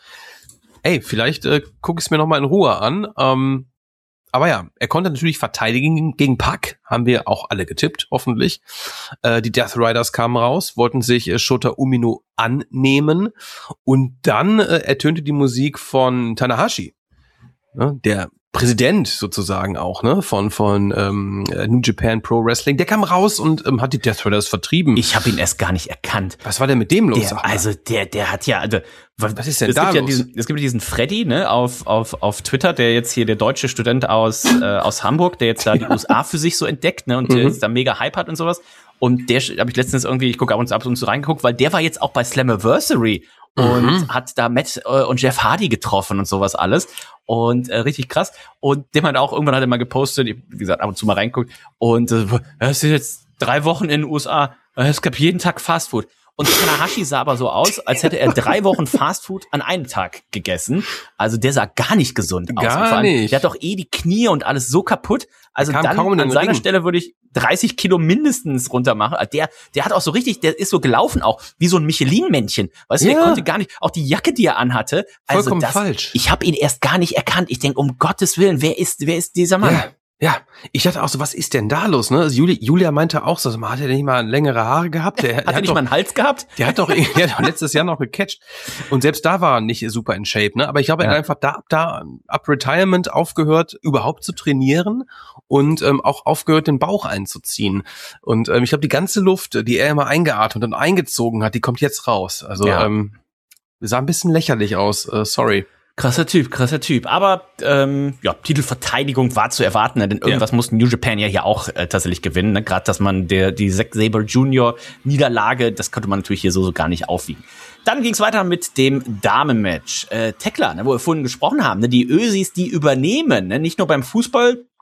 ey, vielleicht äh, gucke ich es mir noch mal in Ruhe an. Ähm, Aber ja, er konnte natürlich verteidigen gegen Pac, haben wir auch alle getippt, hoffentlich. Äh, die Death Riders kamen raus, wollten sich äh, Shota Umino annehmen und dann äh, ertönte die Musik von Tanahashi, ne, der Präsident sozusagen auch, ne, von von ähm, New Japan Pro Wrestling. Der kam raus und ähm, hat die Death Riders vertrieben. Ich habe ihn erst gar nicht erkannt. Was war denn mit dem los? Der, also der der hat ja, also was ist denn es da gibt los? Ja diesen, es gibt ja diesen Freddy, ne, auf auf auf Twitter, der jetzt hier der deutsche Student aus äh, aus Hamburg, der jetzt da die ja. U S A für sich so entdeckt, ne, und mhm. der jetzt da mega Hype hat und sowas. Und der habe ich letztens irgendwie, ich gucke ab und zu ab und zu reingeguckt, weil der war jetzt auch bei Slammiversary und mhm. hat da Matt äh, und Jeff Hardy getroffen und sowas alles. Und äh, richtig krass. Und dem hat auch irgendwann hat er mal gepostet, wie gesagt, ab und zu mal reinguckt. Und äh, es sind jetzt drei Wochen in den U S A. Es gab jeden Tag Fastfood. Und Tanahashi sah aber so aus, als hätte er drei Wochen Fastfood an einem Tag gegessen. Also der sah gar nicht gesund aus. Gar allem, nicht. Der hat doch eh die Knie und alles so kaputt. Also dann an seiner Ring. Stelle würde ich dreißig Kilo mindestens runter machen. Der, der hat auch so richtig, der ist so gelaufen auch, wie so ein Michelin-Männchen. Weißt du, ja. der konnte gar nicht, auch die Jacke, die er anhatte. Also Vollkommen das, falsch. Ich habe ihn erst gar nicht erkannt. Ich denke, um Gottes Willen, wer ist, wer ist dieser Mann? Ja. Ja, ich dachte auch so, was ist denn da los, ne? Julia, Julia meinte auch so, hat er nicht mal längere Haare gehabt? Der, hat der er nicht doch, mal einen Hals gehabt? Der hat doch, der hat doch letztes Jahr noch gecatcht. Und selbst da war er nicht super in Shape, ne? Aber ich glaube, er ja. hat einfach da, da, ab Retirement aufgehört, überhaupt zu trainieren und ähm, auch aufgehört, den Bauch einzuziehen. Und ähm, ich glaube, die ganze Luft, die er immer eingeatmet und eingezogen hat, die kommt jetzt raus. Also, ja. ähm, sah ein bisschen lächerlich aus, äh, sorry. Krasser Typ, krasser Typ. Aber ähm, ja, Titelverteidigung war zu erwarten, ne? Denn irgendwas ja. muss New Japan ja hier auch äh, tatsächlich gewinnen. Ne? Gerade, dass man der die Zack Sabre Junior Niederlage, das konnte man natürlich hier so so gar nicht aufwiegen. Dann ging's weiter mit dem Damenmatch. Äh, Tekla, ne, wo wir vorhin gesprochen haben, ne? Die Ösis, die übernehmen, ne? Nicht nur beim Fußball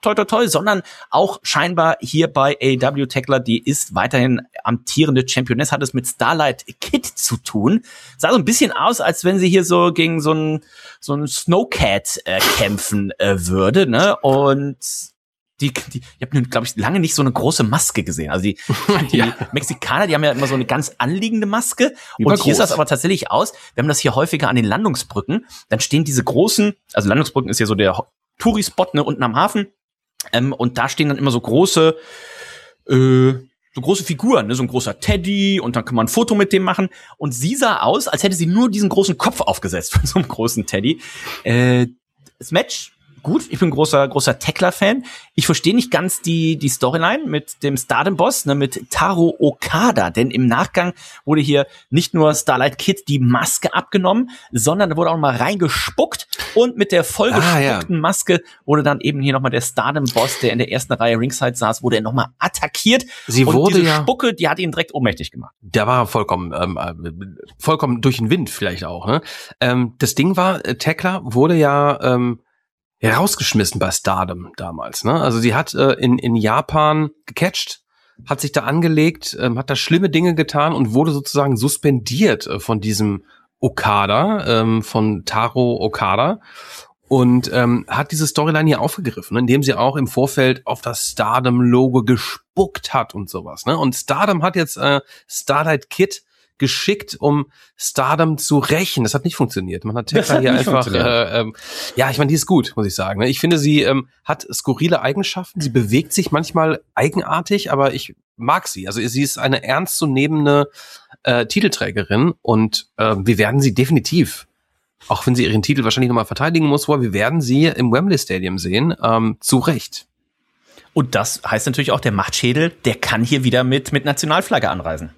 toi toi toi, sondern auch scheinbar hier bei A E W. Tekla, die ist weiterhin amtierende Championess, hat es mit Starlight Kid zu tun. Sah so ein bisschen aus, als wenn sie hier so gegen so ein so ein Snowcat äh, kämpfen äh, würde, ne? Und Die, die, ich habe, glaube ich, lange nicht so eine große Maske gesehen. Also die, die ja. Mexikaner, die haben ja immer so eine ganz anliegende Maske. Über und hier groß. sah es aber tatsächlich aus, wir haben das hier häufiger an den Landungsbrücken, dann stehen diese großen, also Landungsbrücken ist ja so der Touri-Spot, ne, unten am Hafen. Ähm, und da stehen dann immer so große, äh, so große Figuren, ne, so ein großer Teddy, und dann kann man ein Foto mit dem machen. Und sie sah aus, als hätte sie nur diesen großen Kopf aufgesetzt von so einem großen Teddy. Äh, das Match, gut, ich bin großer großer Tekla-Fan. Ich verstehe nicht ganz die die Storyline mit dem Stardom-Boss, ne, mit Taro Okada, denn im Nachgang wurde hier nicht nur Starlight Kid die Maske abgenommen, sondern da wurde auch mal reingespuckt, und mit der vollgespuckten ah, ja. Maske wurde dann eben hier nochmal der Stardom-Boss, der in der ersten Reihe ringside saß, wurde er nochmal attackiert. Sie und wurde diese ja, Spucke, die hat ihn direkt ohnmächtig gemacht. Der war vollkommen ähm, vollkommen durch den Wind vielleicht auch. Ne? Ähm, das Ding war, äh, Tekla wurde ja ähm, rausgeschmissen bei Stardom damals, ne? Also sie hat äh, in in Japan gecatcht, hat sich da angelegt, ähm, hat da schlimme Dinge getan und wurde sozusagen suspendiert äh, von diesem Okada, ähm, von Taro Okada, und ähm, hat diese Storyline hier aufgegriffen, ne? Indem sie auch im Vorfeld auf das Stardom-Logo gespuckt hat und sowas, ne? Und Stardom hat jetzt äh, Starlight Kid geschickt, um Stardom zu rächen. Das hat nicht funktioniert. Man hat Tekla hier einfach, äh, ähm, ja, ich meine, die ist gut, muss ich sagen. Ich finde, sie ähm, hat skurrile Eigenschaften. Sie bewegt sich manchmal eigenartig, aber ich mag sie. Also sie ist eine ernstzunehmende äh, Titelträgerin, und äh, wir werden sie definitiv, auch wenn sie ihren Titel wahrscheinlich nochmal verteidigen muss, wir werden sie im Wembley Stadium sehen, ähm, zu Recht. Und das heißt natürlich auch, der Machtschädel, der kann hier wieder mit mit Nationalflagge anreisen.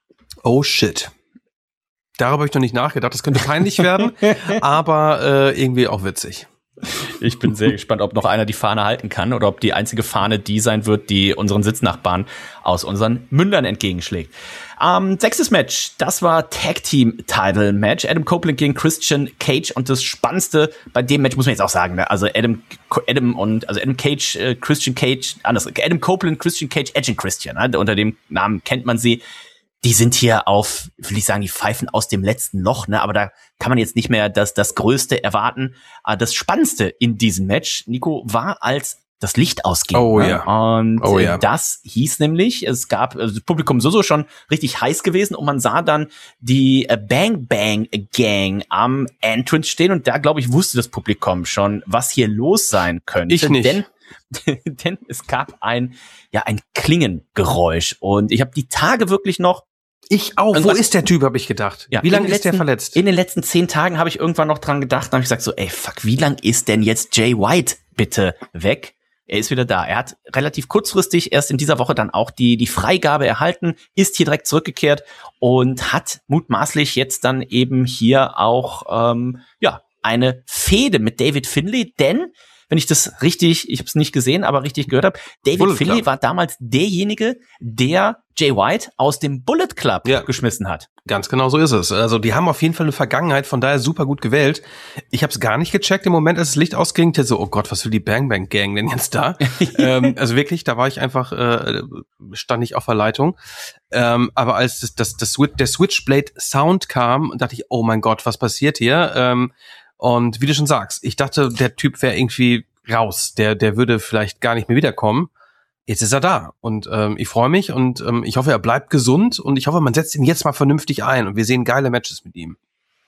Oh shit. Darüber habe ich noch nicht nachgedacht. Das könnte peinlich werden, aber äh, irgendwie auch witzig. Ich bin sehr gespannt, ob noch einer die Fahne halten kann oder ob die einzige Fahne die sein wird, die unseren Sitznachbarn aus unseren Mündern entgegenschlägt. Ähm, sechstes Match, das war Tag Team Title Match. Adam Copeland gegen Christian Cage, und das Spannendste bei dem Match muss man jetzt auch sagen, ne? Also Adam, Adam und, also Adam Cage, äh, Christian Cage, anders, Adam Copeland, Christian Cage, Edge und Christian, ne? Unter dem Namen kennt man sie. Die sind hier auf, will ich sagen, die pfeifen aus dem letzten Loch, ne? Aber da kann man jetzt nicht mehr das, das Größte erwarten. Das Spannendste in diesem Match, Nico, war, als das Licht ausging. Oh ne? ja. Und oh, ja. das hieß nämlich, es gab, also das Publikum so schon richtig heiß gewesen, und man sah dann die Bang Bang Gang am Entrance stehen, und da, glaube ich, wusste das Publikum schon, was hier los sein könnte. Ich nicht. Denn denn es gab ein, ja, ein Klingengeräusch, und ich habe die Tage wirklich noch Ich auch. Wo ist der Typ, habe ich gedacht. Ja, wie lange ist letzten, der verletzt? In den letzten zehn Tagen habe ich irgendwann noch dran gedacht, da habe ich gesagt so, ey, fuck, wie lang ist denn jetzt Jay White bitte weg? Er ist wieder da. Er hat relativ kurzfristig erst in dieser Woche dann auch die die Freigabe erhalten, ist hier direkt zurückgekehrt und hat mutmaßlich jetzt dann eben hier auch ähm, ja eine Fehde mit David Finlay, denn wenn ich das richtig, ich habe es nicht gesehen, aber richtig gehört habe, David Bullet Finlay Club. war damals derjenige, der Jay White aus dem Bullet Club Ja. geschmissen hat. Ganz genau so ist es. Also die haben auf jeden Fall eine Vergangenheit, von daher super gut gewählt. Ich habe es gar nicht gecheckt im Moment, als das Licht ausging. Ich so, oh Gott, was will die Bang Bang Gang denn jetzt da? ähm, also wirklich, da war ich einfach, äh, stand ich auf der Leitung. Ähm, aber als das, das, das, der Switchblade Sound kam, dachte ich, oh mein Gott, was passiert hier? Ähm, und wie du schon sagst, ich dachte, der Typ wäre irgendwie raus. Der, der würde vielleicht gar nicht mehr wiederkommen. Jetzt ist er da, und ähm, ich freue mich, und ähm, ich hoffe, er bleibt gesund, und ich hoffe, man setzt ihn jetzt mal vernünftig ein und wir sehen geile Matches mit ihm.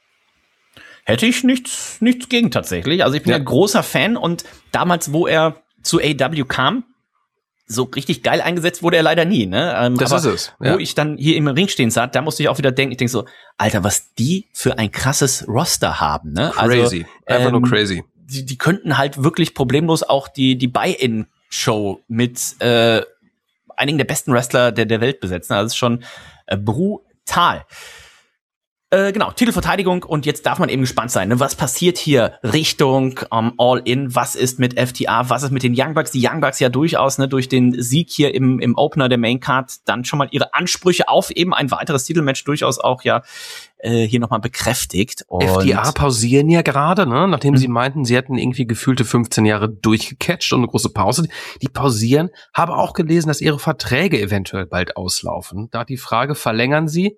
Hätte ich nichts, nichts gegen tatsächlich. Also ich bin ja Ja. ein großer Fan, und damals, wo er zu A E W kam, so richtig geil eingesetzt wurde er leider nie, ne? Ähm, Das aber ist es, ja. Wo ich dann hier im Ring stehen sah, da musste ich auch wieder denken, ich denke so, Alter, was die für ein krasses Roster haben, ne? Crazy, Also, einfach ähm, nur crazy. Die, die könnten halt wirklich problemlos auch die, die Buy-In-Show mit äh, einigen der besten Wrestler der, der Welt besetzen. Also das ist schon äh, brutal. Äh, genau, Titelverteidigung und jetzt darf man eben gespannt sein, ne? Was passiert hier Richtung um, All-In, was ist mit F T R, was ist mit den Young Bucks, die Young Bucks ja durchaus ne, durch den Sieg hier im, im Opener der Main Card dann schon mal ihre Ansprüche auf eben ein weiteres Titelmatch durchaus auch ja äh, hier nochmal bekräftigt. Und F T R pausieren ja gerade, ne? Nachdem mhm. sie meinten, sie hätten irgendwie gefühlte fünfzehn Jahre durchgecatcht und eine große Pause. Die pausieren, habe auch gelesen, dass ihre Verträge eventuell bald auslaufen. Da die Frage, verlängern sie?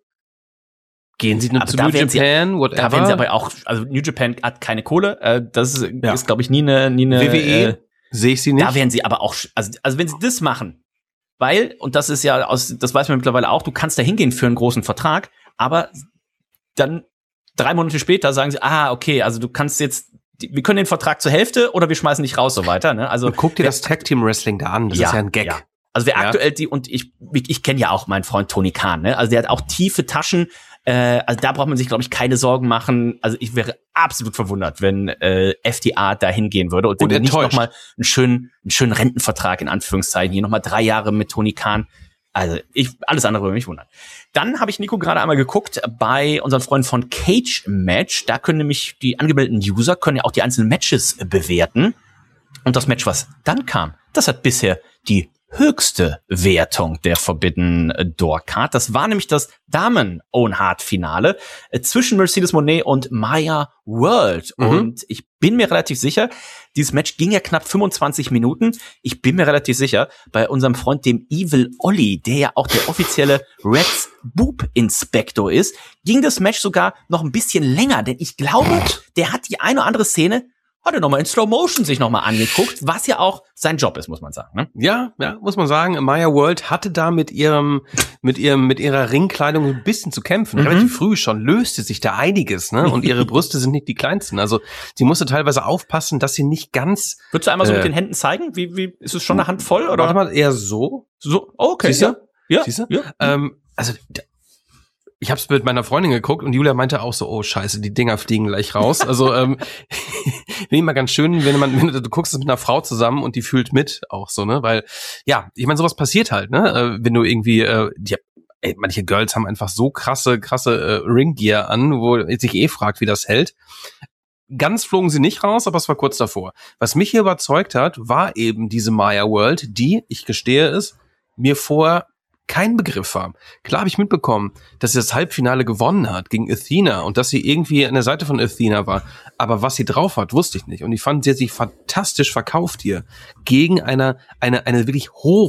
Gehen sie nur zu New Japan, sie, whatever. Da werden sie aber auch, also New Japan hat keine Kohle, äh, das ist, ja. ist glaube ich, nie eine, nie eine W W E äh, sehe ich sie nicht. Da werden sie aber auch, also, also wenn sie das machen, weil, und das ist ja aus, das weiß man mittlerweile auch, du kannst da hingehen für einen großen Vertrag, aber dann drei Monate später sagen sie, ah, okay, also du kannst jetzt, wir können den Vertrag zur Hälfte oder wir schmeißen dich raus, so weiter, ne? Also und guck dir wer, das Tag Team Wrestling da an, das ja, ist ja ein Gag. Ja. Also wer ja. aktuell die, und ich, ich, ich kenne ja auch meinen Freund Tony Khan, ne? Also der hat auch tiefe Taschen. Äh, also da braucht man sich, glaube ich, keine Sorgen machen. Also ich wäre absolut verwundert, wenn äh, F T R da hingehen würde und, und wenn nicht nochmal einen schönen, einen schönen Rentenvertrag in Anführungszeichen, hier nochmal drei Jahre mit Tony Khan. Also ich, alles andere würde mich wundern. Dann habe ich Nico gerade einmal geguckt bei unseren Freunden von Cage Match. Da können nämlich die angemeldeten User können ja auch die einzelnen Matches bewerten. Und das Match, was dann kam, das hat bisher die höchste Wertung der Forbidden Door Card. Das war nämlich das Damen-Owen-Hart-Finale äh, zwischen Mercedes Moné und Maya World. Mhm. Und ich bin mir relativ sicher, dieses Match ging ja knapp fünfundzwanzig Minuten. Ich bin mir relativ sicher, bei unserem Freund, dem Evil Olli, der ja auch der offizielle Reds Boob Inspector ist, ging das Match sogar noch ein bisschen länger. Denn ich glaube, der hat die eine oder andere Szene hat er nochmal in Slow Motion sich nochmal angeguckt, was ja auch sein Job ist, muss man sagen. Ne? Ja, ja, muss man sagen. Maya World hatte da mit ihrem, mit ihrem, mit ihrer Ringkleidung ein bisschen zu kämpfen. Mhm. Relativ früh schon löste sich da einiges, ne? Und ihre Brüste sind nicht die kleinsten. Also sie musste teilweise aufpassen, dass sie nicht ganz. Würdest du einmal so äh, mit den Händen zeigen? Wie, wie ist es schon eine Handvoll oder? Warte mal, eher so. So, oh, okay. Siehst du? Ja. Siehst du? Ja. Ähm, also ich habe es mit meiner Freundin geguckt und Julia meinte auch so, oh scheiße, die Dinger fliegen gleich raus. Also ähm, finde ich immer ganz schön, wenn man, wenn du, du guckst es mit einer Frau zusammen und die fühlt mit auch so, ne? Weil, ja, ich meine, sowas passiert halt, ne? Äh, wenn du irgendwie, äh, die, ey, manche Girls haben einfach so krasse, krasse äh, Ringgear an, wo sich eh fragt, wie das hält. Ganz flogen sie nicht raus, aber es war kurz davor. Was mich hier überzeugt hat, war eben diese Maya World, die, ich gestehe es, mir vorher kein Begriff war. Klar habe ich mitbekommen, dass sie das Halbfinale gewonnen hat gegen Athena und dass sie irgendwie an der Seite von Athena war. Aber was sie drauf hat, wusste ich nicht. Und ich fand, sie hat sich fantastisch verkauft hier gegen eine, eine, eine wirklich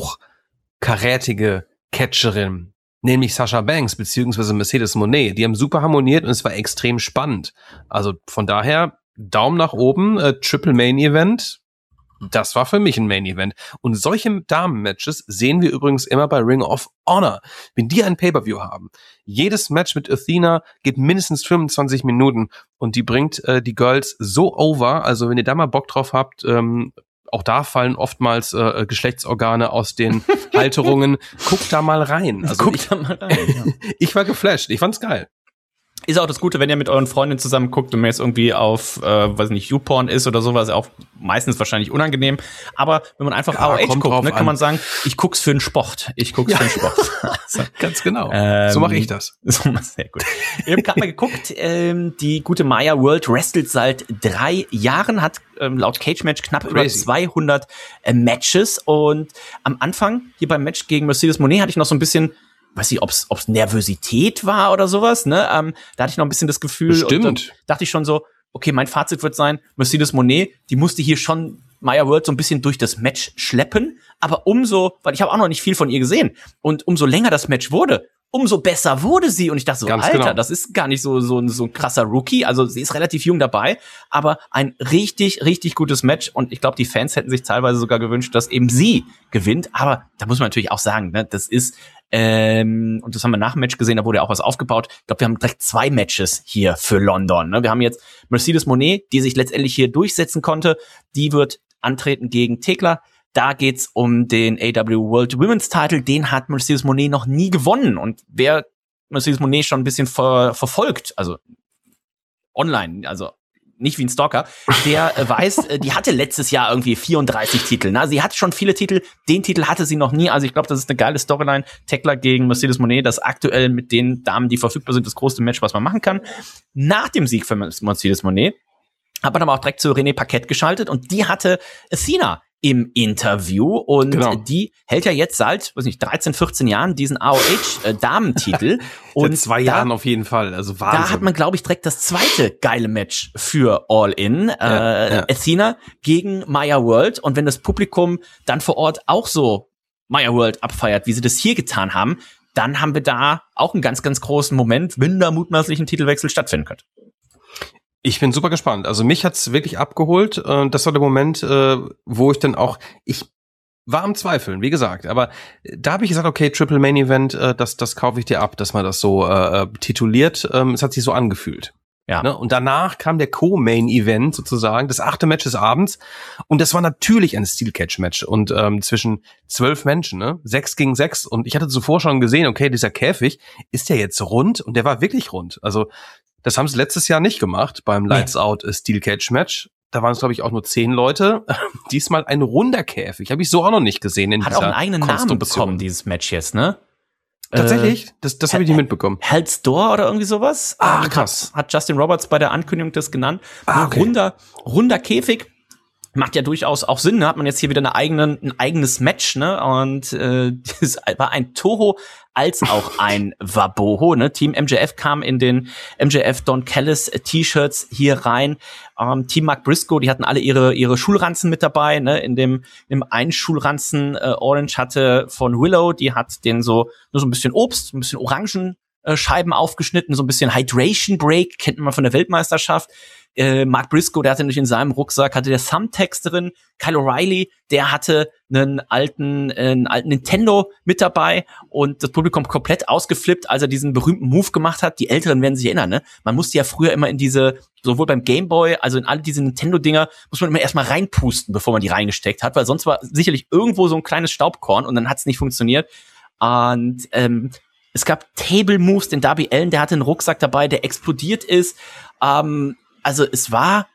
hochkarätige Catcherin, nämlich Sasha Banks beziehungsweise Mercedes Moné. Die haben super harmoniert und es war extrem spannend. Also von daher Daumen nach oben, äh, Triple Main Event. Das war für mich ein Main-Event. Und solche Damen-Matches sehen wir übrigens immer bei Ring of Honor. Wenn die ein Pay-Per-View haben, jedes Match mit Athena geht mindestens fünfundzwanzig Minuten und die bringt äh, die Girls so over. Also wenn ihr da mal Bock drauf habt, ähm, auch da fallen oftmals äh, Geschlechtsorgane aus den Halterungen. Guckt da mal rein. Also Guckt ich, da mal rein. Ja. Ich war geflasht. Ich fand's geil. Ist auch das Gute, wenn ihr mit euren Freundinnen zusammen guckt und mir jetzt irgendwie auf, äh, weiß nicht, YouPorn ist oder sowas, auch meistens wahrscheinlich unangenehm. Aber wenn man einfach ja, A O H guckt, ne, kann an. man sagen, ich guck's für den Sport. Ich guck's ja. für den Sport. Also, ganz genau. Ähm, so mache ich das. So, sehr gut. Wir haben gerade mal geguckt, ähm, die gute Maya World wrestelt seit drei Jahren, hat ähm, laut Cage Match knapp Crazy. über zweihundert äh, Matches. Und am Anfang, hier beim Match gegen Mercedes Moné, hatte ich noch so ein bisschen, weiß nicht, ob's, ob's Nervosität war oder sowas, ne? Ähm, da hatte ich noch ein bisschen das Gefühl. Bestimmt. Und dann dachte ich schon so, okay, mein Fazit wird sein, Mercedes Moné, die musste hier schon Maya World so ein bisschen durch das Match schleppen. Aber umso, weil ich habe auch noch nicht viel von ihr gesehen. Und umso länger das Match wurde, umso besser wurde sie. Und ich dachte so, Ganz Alter, genau. das ist gar nicht so, so, so ein krasser Rookie. Also sie ist relativ jung dabei, aber ein richtig, richtig gutes Match. Und ich glaube, die Fans hätten sich teilweise sogar gewünscht, dass eben sie gewinnt. Aber da muss man natürlich auch sagen, ne, das ist, ähm, und das haben wir nach dem Match gesehen, da wurde ja auch was aufgebaut. Ich glaube, wir haben gleich zwei Matches hier für London. Ne? Wir haben jetzt Mercedes Moné, die sich letztendlich hier durchsetzen konnte. Die wird antreten gegen Thekla. Da geht's um den A W World Women's Title. Den hat Mercedes Moné noch nie gewonnen. Und wer Mercedes Moné schon ein bisschen ver- verfolgt, also online, also nicht wie ein Stalker, der äh, weiß, äh, die hatte letztes Jahr irgendwie vierunddreißig Titel. Na, sie hat schon viele Titel, den Titel hatte sie noch nie. Also ich glaube, das ist eine geile Storyline. Tekla gegen Mercedes Monet, das aktuell mit den Damen, die verfügbar sind, das größte Match, was man machen kann. Nach dem Sieg für Mercedes Monet hat man aber auch direkt zu René Paquette geschaltet und die hatte Athena im Interview und genau. die hält ja jetzt seit, weiß nicht, dreizehn, vierzehn Jahren diesen A O H-Damentitel. und seit zwei Jahren auf jeden Fall, also Wahnsinn. Da hat man, glaube ich, direkt das zweite geile Match für All In. Ja, äh, ja. Athena gegen Maya World und wenn das Publikum dann vor Ort auch so Maya World abfeiert, wie sie das hier getan haben, dann haben wir da auch einen ganz, ganz großen Moment, wenn da mutmaßlich ein Titelwechsel stattfinden könnte. Ich bin super gespannt. Also mich hat's wirklich abgeholt. Das war der Moment, wo ich dann auch, ich war am Zweifeln, wie gesagt, aber da habe ich gesagt, okay, Triple Main Event, das das kaufe ich dir ab, dass man das so äh, tituliert. Es hat sich so angefühlt. Ja. Ne? Und danach kam der Co-Main Event sozusagen, das achte Match des Abends. Und das war natürlich ein Steel Cage Match und ähm, zwischen zwölf Menschen, ne, sechs gegen sechs. Und ich hatte zuvor schon gesehen, okay, dieser Käfig ist ja jetzt rund und der war wirklich rund. Also das haben sie letztes Jahr nicht gemacht beim Lights Out Steel Cage Match. Da waren es, glaube ich, auch nur zehn Leute. Diesmal ein runder Käfig. Habe ich so auch noch nicht gesehen in Hat dieser auch einen eigenen Namen bekommen, dieses Match jetzt, ne? Tatsächlich? Das, das habe ich nicht mitbekommen. Hell's Door oder irgendwie sowas? Ach, krass. Hat, hat Justin Roberts bei der Ankündigung das genannt. Ah, okay. Runder, runder Käfig. Macht ja durchaus auch Sinn, ne? Hat man jetzt hier wieder eine eigene, ein eigenes Match, ne? Und äh, das war ein Toho als auch ein Waboho, ne? Team M J F kam in den M J F Don Callis T-Shirts hier rein. Ähm, Team Mark Briscoe, die hatten alle ihre ihre Schulranzen mit dabei, ne? In dem in dem einen Schulranzen äh, Orange hatte von Willow, die hat den so nur so ein bisschen Obst, ein bisschen Orangen äh, Scheiben aufgeschnitten, so ein bisschen Hydration Break, kennt man von der Weltmeisterschaft. Äh, Mark Briscoe, der hatte nämlich in seinem Rucksack, hatte der Thumbtacks drin. Kyle O'Reilly, der hatte einen alten, äh, einen alten Nintendo mit dabei und das Publikum komplett ausgeflippt, als er diesen berühmten Move gemacht hat. Die Älteren werden sich erinnern, ne? Man musste ja früher immer in diese, sowohl beim Game Boy, also in alle diese Nintendo-Dinger, muss man immer erstmal reinpusten, bevor man die reingesteckt hat, weil sonst war sicherlich irgendwo so ein kleines Staubkorn und dann hat's nicht funktioniert. Und ähm, es gab Table Moves, den Darby Allin, der hatte einen Rucksack dabei, der explodiert ist. Ähm, Also es war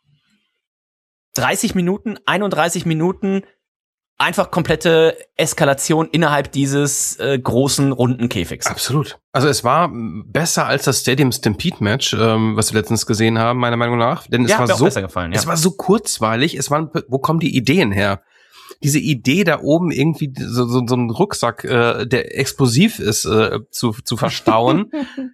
dreißig Minuten, einunddreißig Minuten, einfach komplette Eskalation innerhalb dieses äh, großen, runden Käfigs. Absolut. Also es war besser als das Stadium Stampede Match, ähm, was wir letztens gesehen haben, meiner Meinung nach. Denn es ja, war mir so, auch besser gefallen, ja. es war so kurzweilig. Es waren, wo kommen die Ideen her? Diese Idee da oben irgendwie so, so, so einen Rucksack, äh, der explosiv ist, äh, zu, zu verstauen.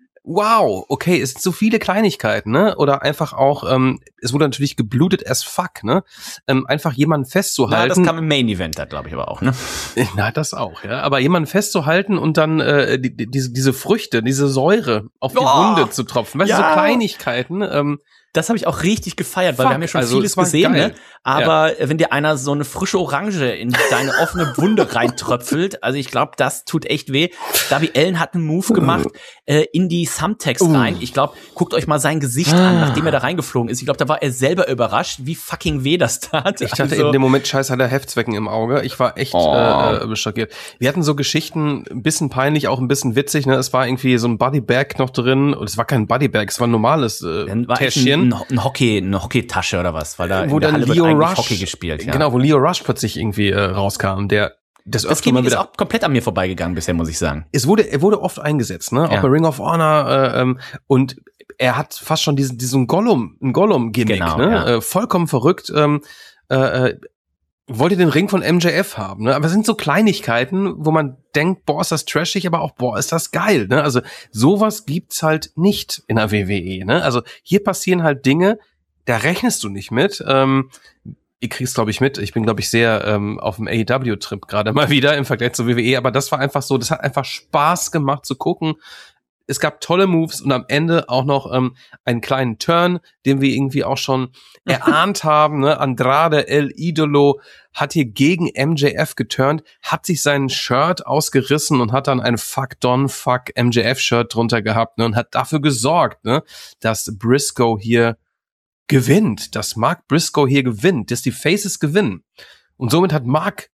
Wow, okay, es sind so viele Kleinigkeiten, ne? Oder einfach auch, ähm, es wurde natürlich geblutet as fuck, ne? Ähm, einfach jemanden festzuhalten. Ja, das kam im Main Event da, glaube ich, aber auch, ne? Na, das auch, ja. Aber jemanden festzuhalten und dann äh, die, die, diese, diese Früchte, diese Säure auf die oh, Wunde zu tropfen. Weißt du, ja. so Kleinigkeiten, ähm, das habe ich auch richtig gefeiert, weil Fuck, wir haben ja schon also, vieles es war gesehen, geil. ne? Aber ja. wenn dir einer so eine frische Orange in deine offene Wunde reintröpfelt, also ich glaube, das tut echt weh. Darby Allin hat einen Move gemacht äh, in die Thumbtacks uh. rein. Ich glaube, guckt euch mal sein Gesicht ah. an, nachdem er da reingeflogen ist. Ich glaube, da war er selber überrascht, wie fucking weh das tat. Ich dachte also, in dem Moment, scheiße, hat er Heftzwecken im Auge. Ich war echt oh. äh, schockiert. Wir hatten so Geschichten, ein bisschen peinlich, auch ein bisschen witzig, ne? Es war irgendwie so ein Bodybag noch drin und es war kein Bodybag, es war ein normales äh, Dann war Täschchen. Ein, ein Hockey, eine Hockeytasche oder was, weil da wo in der dann Halle Leo wird eigentlich Rush, Hockey gespielt. Ja. Genau, wo Leo Rush plötzlich irgendwie äh, rauskam, der das, das öfter mal ist wieder auch komplett an mir vorbeigegangen bisher, muss ich sagen. Es wurde, er wurde oft eingesetzt, ne? Auch Ja. bei Ring of Honor äh, ähm, und er hat fast schon diesen diesen Gollum, ein Gollum-Gimmick, Genau, ne? ja. Äh, vollkommen verrückt. Ähm, äh, wollte den Ring von M J F haben, ne? Aber es sind so Kleinigkeiten, wo man denkt, boah, ist das trashig, aber auch, boah, ist das geil, ne? Also sowas gibt's halt nicht in der W W E, ne? Also hier passieren halt Dinge, da rechnest du nicht mit. Ähm, ihr kriegt's, glaube ich, mit. Ich bin, glaube ich, sehr ähm, auf dem A E W-Trip gerade mal wieder im Vergleich zur W W E, aber das war einfach so, das hat einfach Spaß gemacht zu gucken. Es gab tolle Moves und am Ende auch noch ähm, einen kleinen Turn, den wir irgendwie auch schon erahnt haben. Ne? Andrade El Idolo hat hier gegen M J F geturnt, hat sich sein Shirt ausgerissen und hat dann ein Fuck Don, Fuck M J F-Shirt drunter gehabt, ne? Und hat dafür gesorgt, ne? dass Briscoe hier gewinnt, dass Mark Briscoe hier gewinnt, dass die Faces gewinnen. Und somit hat Mark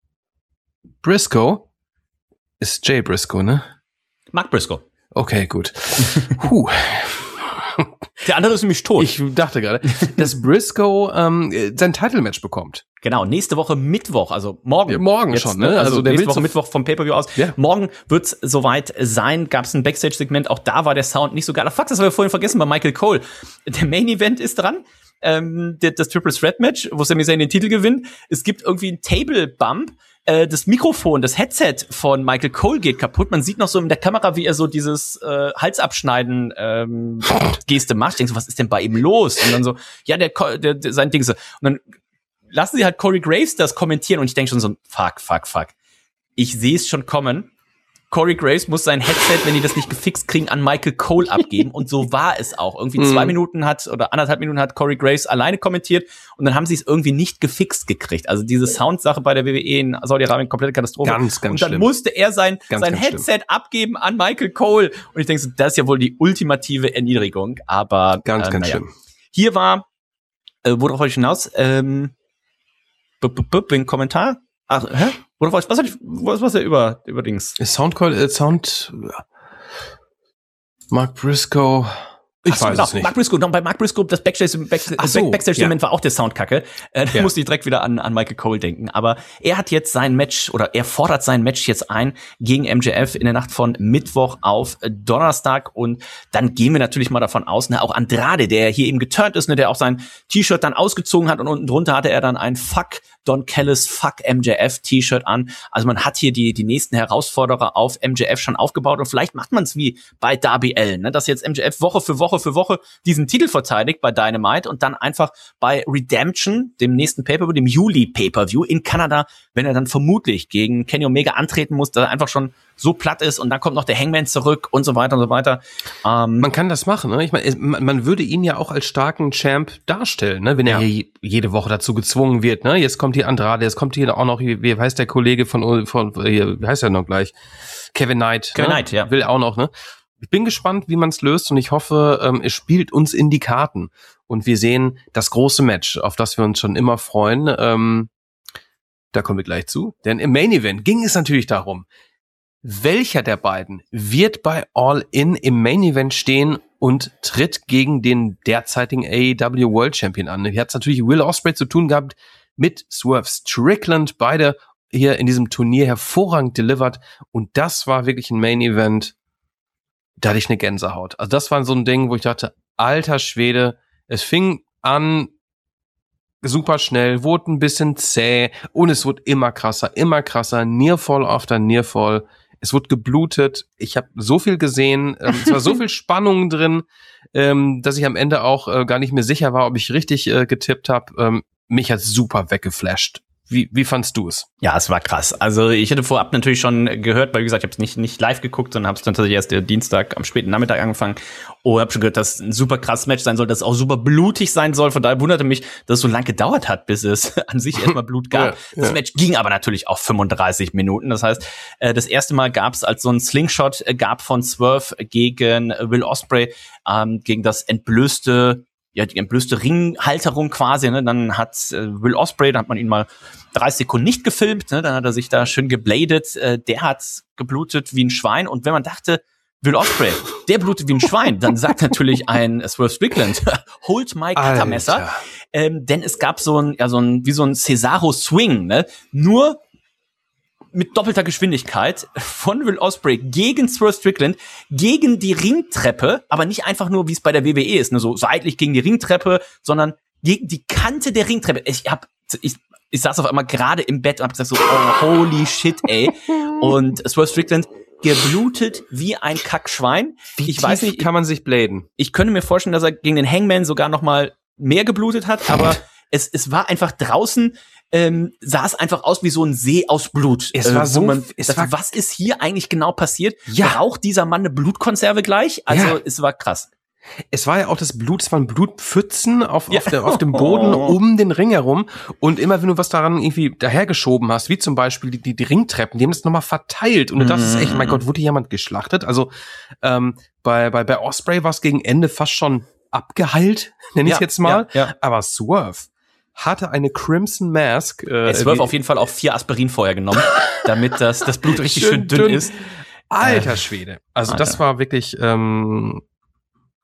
Briscoe, ist Jay Briscoe, ne? Mark Briscoe. Okay, gut. Puh. Der andere ist nämlich tot. Ich dachte gerade, dass Briscoe ähm, sein Title-Match bekommt. Genau, nächste Woche Mittwoch, also morgen. Ja, morgen jetzt, schon, ne? Also, Also der nächste will Woche Mittwoch vom Pay-Per-View aus. Ja. Morgen wird's soweit sein. Gab's ein Backstage-Segment, auch da war der Sound nicht so geil. Fuck, das haben wir vorhin vergessen bei Michael Cole. Der Main-Event ist dran. Ähm, das Triple Threat Match, wo Sami Zayn den Titel gewinnt. Es gibt irgendwie einen Table Bump. Äh, das Mikrofon, das Headset von Michael Cole geht kaputt. Man sieht noch so in der Kamera, wie er so dieses äh, Halsabschneiden ähm, Geste macht. Ich denke so, was ist denn bei ihm los? Und dann so, ja, der, der, der sein Ding so. Und dann lassen sie halt Corey Graves das kommentieren und ich denke schon so, fuck, fuck, fuck. Ich sehe es schon kommen. Corey Graves muss sein Headset, wenn die das nicht gefixt kriegen, an Michael Cole abgeben. Und so war es auch. Irgendwie zwei Minuten hat oder anderthalb Minuten hat Corey Graves alleine kommentiert und dann haben sie es irgendwie nicht gefixt gekriegt. Also diese Soundsache bei der W W E in Saudi-Arabien, komplette Katastrophe. Ganz, ganz Und dann schlimm. musste er sein, Ganz, sein ganz Headset schlimm. abgeben an Michael Cole. Und ich denke so, das ist ja wohl die ultimative Erniedrigung. Aber Ganz, äh, ganz naja. schlimm. Hier war, äh, worauf wollte ich hinaus? Ähm, b -b -b ein Kommentar? Ach, hä? Oder was, was, hat, was, was er über, über Dings? Soundcall, äh, Sound, Mark Briscoe. Ich Ach so, weiß genau. es nicht. Mark Briscoe, no, bei Mark Briscoe, das Backstage, Backstage, Ach so, Backstage-Moment ja. war auch der Soundkacke. Äh, da Ja. musste ich direkt wieder an, an Michael Cole denken. Aber er hat jetzt sein Match, oder er fordert sein Match jetzt ein gegen M J F in der Nacht von Mittwoch auf Donnerstag. Und dann gehen wir natürlich mal davon aus, ne, auch Andrade, der hier eben geturnt ist, ne, der auch sein T-Shirt dann ausgezogen hat und unten drunter hatte er dann ein Fuck Don Callis, Fuck M J F T-Shirt an. Also man hat hier die, die nächsten Herausforderer auf M J F schon aufgebaut und vielleicht macht man es wie bei Darby Allin, ne, dass jetzt M J F Woche für Woche für Woche diesen Titel verteidigt bei Dynamite und dann einfach bei Redemption, dem nächsten Pay-Per-View, dem Juli-Pay-Per-View in Kanada, wenn er dann vermutlich gegen Kenny Omega antreten muss, dass er einfach schon so platt ist und dann kommt noch der Hangman zurück und so weiter und so weiter. Ähm, Man kann das machen, ne? Ich meine, man, man würde ihn ja auch als starken Champ darstellen, ne? Wenn er Ja. hier jede Woche dazu gezwungen wird, ne? Jetzt kommt hier Andrade, jetzt kommt hier auch noch, wie, wie heißt der Kollege von, von hier, wie heißt er noch gleich? Kevin Knight. Kevin ne? Knight, ja. Will auch noch, ne? Ich bin gespannt, wie man es löst und ich hoffe, ähm, es spielt uns in die Karten und wir sehen das große Match, auf das wir uns schon immer freuen. Ähm, da kommen wir gleich zu, denn im Main Event ging es natürlich darum, welcher der beiden wird bei All In im Main Event stehen und tritt gegen den derzeitigen A E W World Champion an. Hier hat es natürlich Will Ospreay zu tun gehabt mit Swerve Strickland, beide hier in diesem Turnier hervorragend delivered und das war wirklich ein Main Event. Da hatte ich eine Gänsehaut. Also das war so ein Ding, wo ich dachte, alter Schwede, es fing an super schnell, wurde ein bisschen zäh und es wurde immer krasser, immer krasser, Nearfall after Nearfall. Es wurde geblutet. Ich habe so viel gesehen, ähm, es war so viel Spannung drin, ähm, dass ich am Ende auch äh, gar nicht mehr sicher war, ob ich richtig äh, getippt habe. Ähm, mich hat super weggeflasht. Wie, wie fandst du es? Ja, es war krass. Also ich hatte vorab natürlich schon gehört, weil wie gesagt, ich habe es nicht nicht live geguckt, sondern habe es dann tatsächlich erst der Dienstag am späten Nachmittag angefangen. Oh, habe schon gehört, dass es ein super krasses Match sein soll, dass es auch super blutig sein soll. Von daher wunderte mich, dass es so lange gedauert hat, bis es an sich erstmal Blut gab. Ja, das ja. Match ging aber natürlich auch fünfunddreißig Minuten. Das heißt, äh, das erste Mal gab es als so ein Slingshot äh, gab von Swerve gegen Will Ospreay, ähm, gegen das entblößte ja, die entblößte Ringhalterung quasi, ne, dann hat äh, Will Ospreay, da hat man ihn mal dreißig Sekunden nicht gefilmt, ne, dann hat er sich da schön gebladet, äh, der hat geblutet wie ein Schwein und wenn man dachte, Will Ospreay, der blutet wie ein Schwein, dann sagt natürlich ein Swerve Strickland, hold my Cuttermesser, ähm, denn es gab so ein, ja, so ein, wie so ein Cesaro-Swing, ne, nur mit doppelter Geschwindigkeit von Will Ospreay gegen Swerve Strickland, gegen die Ringtreppe, aber nicht einfach nur, wie es bei der W W E ist, ne, so seitlich gegen die Ringtreppe, sondern gegen die Kante der Ringtreppe. Ich hab, ich, ich saß auf einmal gerade im Bett und hab gesagt so, oh, holy shit, ey. Und Swerve Strickland geblutet wie ein Kackschwein. Wie ich weiß nicht, kann man sich bladen? ich könnte mir vorstellen, dass er gegen den Hangman sogar noch mal mehr geblutet hat, aber es, es war einfach draußen, ähm, sah es einfach aus wie so ein See aus Blut. Es war wo so- man es dachte, war- was ist hier eigentlich genau passiert? Ja. Braucht dieser Mann eine Blutkonserve gleich? Also Ja. es war krass. Es war ja auch das Blut, es waren Blutpfützen auf, Ja. auf, der, auf dem Boden um den Ring herum. Und immer wenn du was daran irgendwie dahergeschoben hast, wie zum Beispiel die, die, die Ringtreppen, die haben das nochmal verteilt. Und du dachtest echt, mein Gott, wurde jemand geschlachtet? Also ähm, bei, bei, bei Ospreay war es gegen Ende fast schon abgeheilt, nenne ich Ja, es jetzt mal. ja, ja. Aber Swerve hatte eine Crimson Mask. Äh, Es wird wie- auf jeden Fall auch vier Aspirin vorher genommen, damit das, das Blut richtig schön, dünn, ist. Alter Schwede. Also Alter. das war wirklich ähm,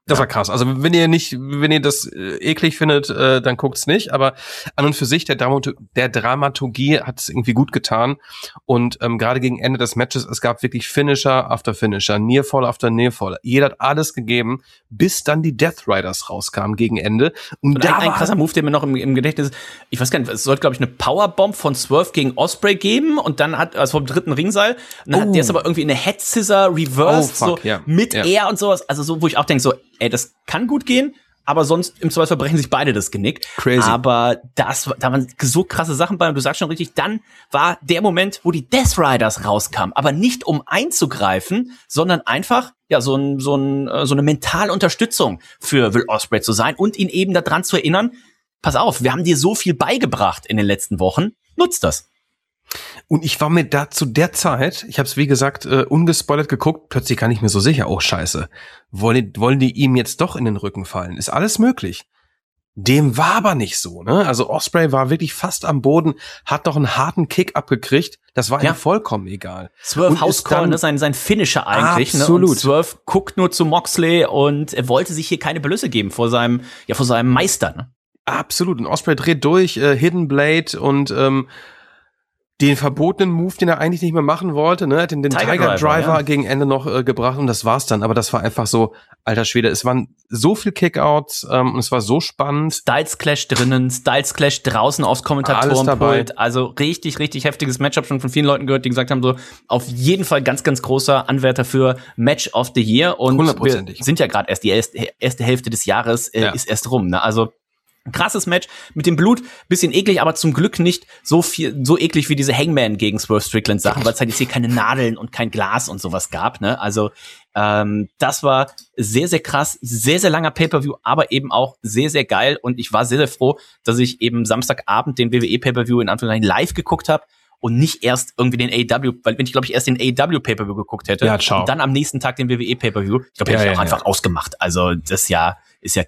Das war krass. Also wenn ihr nicht, wenn ihr das äh, eklig findet, äh, dann guckt's nicht. Aber an und für sich, der, Dramatur- der Dramaturgie hat es irgendwie gut getan. Und ähm, gerade gegen Ende des Matches, es gab wirklich Finisher after Finisher, Nearfall after Nearfall. Jeder hat alles gegeben, bis dann die Death Riders rauskamen gegen Ende. Und, Und da ein, ein war krasser Move, der mir noch im, im Gedächtnis ist, ich weiß gar nicht, es sollte, glaube ich, eine Powerbomb von Swerve gegen Osprey geben und dann hat, also vom dritten Ringseil, und dann Oh. hat der ist aber irgendwie in eine Head Scissor reversed, Oh, fuck, so ja. mit Ja. Air und sowas. Also so, wo ich auch denke, so, ey, das kann gut gehen, aber sonst im Zweifel brechen sich beide das Genick. Crazy. Aber das, da waren so krasse Sachen bei und du sagst schon richtig, dann war der Moment, wo die Death Riders rauskamen, aber nicht um einzugreifen, sondern einfach ja so ein, so ein, so eine mentale Unterstützung für Will Ospreay zu sein und ihn eben daran zu erinnern, pass auf, wir haben dir so viel beigebracht in den letzten Wochen, nutzt das. Und ich war mir da zu der Zeit, ich habe es wie gesagt äh, ungespoilert geguckt, plötzlich gar nicht mehr so sicher. Oh scheiße, wollen die, wollen die ihm jetzt doch in den Rücken fallen? Ist alles möglich. Dem war aber nicht so, ne? Also Osprey war wirklich fast am Boden, hat doch einen harten Kick abgekriegt. Das war Ja. ihm vollkommen egal. Swerve Und ist Housecall, dann- ne, sein, sein Finisher eigentlich. Absolut. Ne? Und Swerve guckt nur zu Moxley und er wollte sich hier keine Blöße geben vor seinem, ja, vor seinem Meister. Ne? Absolut. Und Osprey dreht durch, äh, Hidden Blade und ähm, den verbotenen Move, den er eigentlich nicht mehr machen wollte, ne, hat den, den Tiger Tiger, Driver, Driver ja. gegen Ende noch äh, gebracht und das war's dann. Aber das war einfach so, alter Schwede, es waren so viel Kickouts ähm, und es war so spannend. Styles Clash drinnen, Styles Clash draußen aufs Kommentatorenpult. Alles dabei. Also richtig, richtig heftiges Matchup. Schon von vielen Leuten gehört, die gesagt haben, so auf jeden Fall ganz, ganz großer Anwärter für Match of the Year. Und wir Hundertprozentig. sind ja gerade erst die erste, erste Hälfte des Jahres äh, Ja. ist erst rum. Ne? Also ein krasses Match mit dem Blut, bisschen eklig, aber zum Glück nicht so viel, so eklig wie diese Hangman gegen Swerve Strickland Sachen, weil es halt jetzt hier keine Nadeln und kein Glas und sowas gab, ne? Also, ähm, das war sehr, sehr krass, sehr, sehr langer Pay-Per-View, aber eben auch sehr, sehr geil und ich war sehr, sehr froh, dass ich eben Samstagabend den W W E Pay-Per-View in Anführungszeichen live geguckt habe und nicht erst irgendwie den A E W, weil wenn ich, glaube ich, erst den A E W Pay-Per-View geguckt hätte Ja, ciao. und dann am nächsten Tag den W W E Pay-Per-View, ich glaube, Ja, hätte ich ja, auch einfach ja. ausgemacht. Also, das Jahr ist ja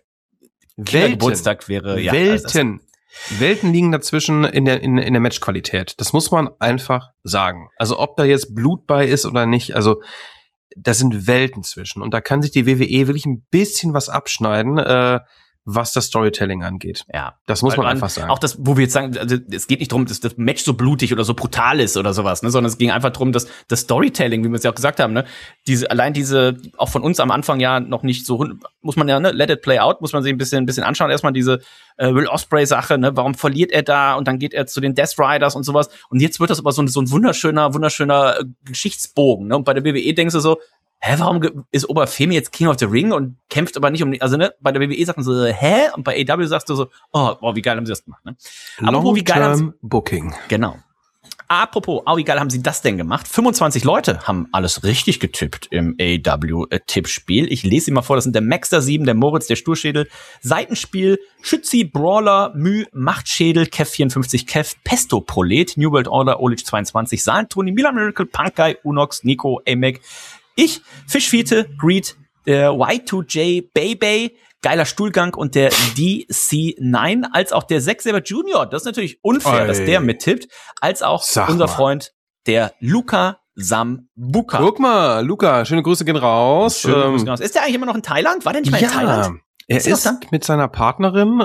Geburtstag wäre, ja. Welten. Welten liegen dazwischen in der, in, in der Matchqualität. Das muss man einfach sagen. Also ob da jetzt Blut bei ist oder nicht, also da sind Welten zwischen. Und da kann sich die W W E wirklich ein bisschen was abschneiden, äh, was das Storytelling angeht. Ja. Das muss Weil man einfach sagen. Auch das, wo wir jetzt sagen, also es geht nicht darum, dass das Match so blutig oder so brutal ist oder sowas, ne, sondern es ging einfach darum, dass das Storytelling, wie wir es ja auch gesagt haben, ne, diese, allein diese, auch von uns am Anfang ja noch nicht so, muss man ja, ne, let it play out, muss man sich ein bisschen, ein bisschen anschauen. Erstmal diese äh, Will Ospreay-Sache, ne, warum verliert er da und dann geht er zu den Death Riders und sowas. Und jetzt wird das aber so, ein- so ein wunderschöner, wunderschöner äh, Geschichtsbogen, ne, und bei der W W E denkst du so, hä, warum ge- ist Oberfemi jetzt King of the Ring und kämpft aber nicht um, also ne, bei der W W E sagt man so, hä? Und bei A E W sagst du so, oh, wow, wie geil haben sie das gemacht, ne? Apropos, wie geil haben sie, Long-term Booking. genau. Apropos, oh, wie geil haben sie das denn gemacht? fünfundzwanzig Leute haben alles richtig getippt im A E W-Tippspiel. Ich lese sie mal vor, das sind der Maxter sieben, der Moritz, der Sturschädel, Seitenspiel, Schützi, Brawler, Mü, Machtschädel, Kev vierundfünfzig, Kev, Pesto, Prolet, New World Order, Olic zweiundzwanzig, Sahn, Tony, Milan Miracle, Punkguy, Unox, Nico, Amek, ich, Fischfiete, Greed, der Y zwei J, Baby, geiler Stuhlgang und der D C neun, als auch der Zack Saber Junior. Das ist natürlich unfair, Oi. dass der mittippt, als auch Sag unser mal. Freund, der Luca Sambuka. Guck mal, Luca, schöne Grüße gehen raus. Schöne Grüße Ähm, gehen raus. Ist der eigentlich immer noch in Thailand? War der nicht mal in ja, Thailand? er Ist er ist noch da? mit seiner Partnerin,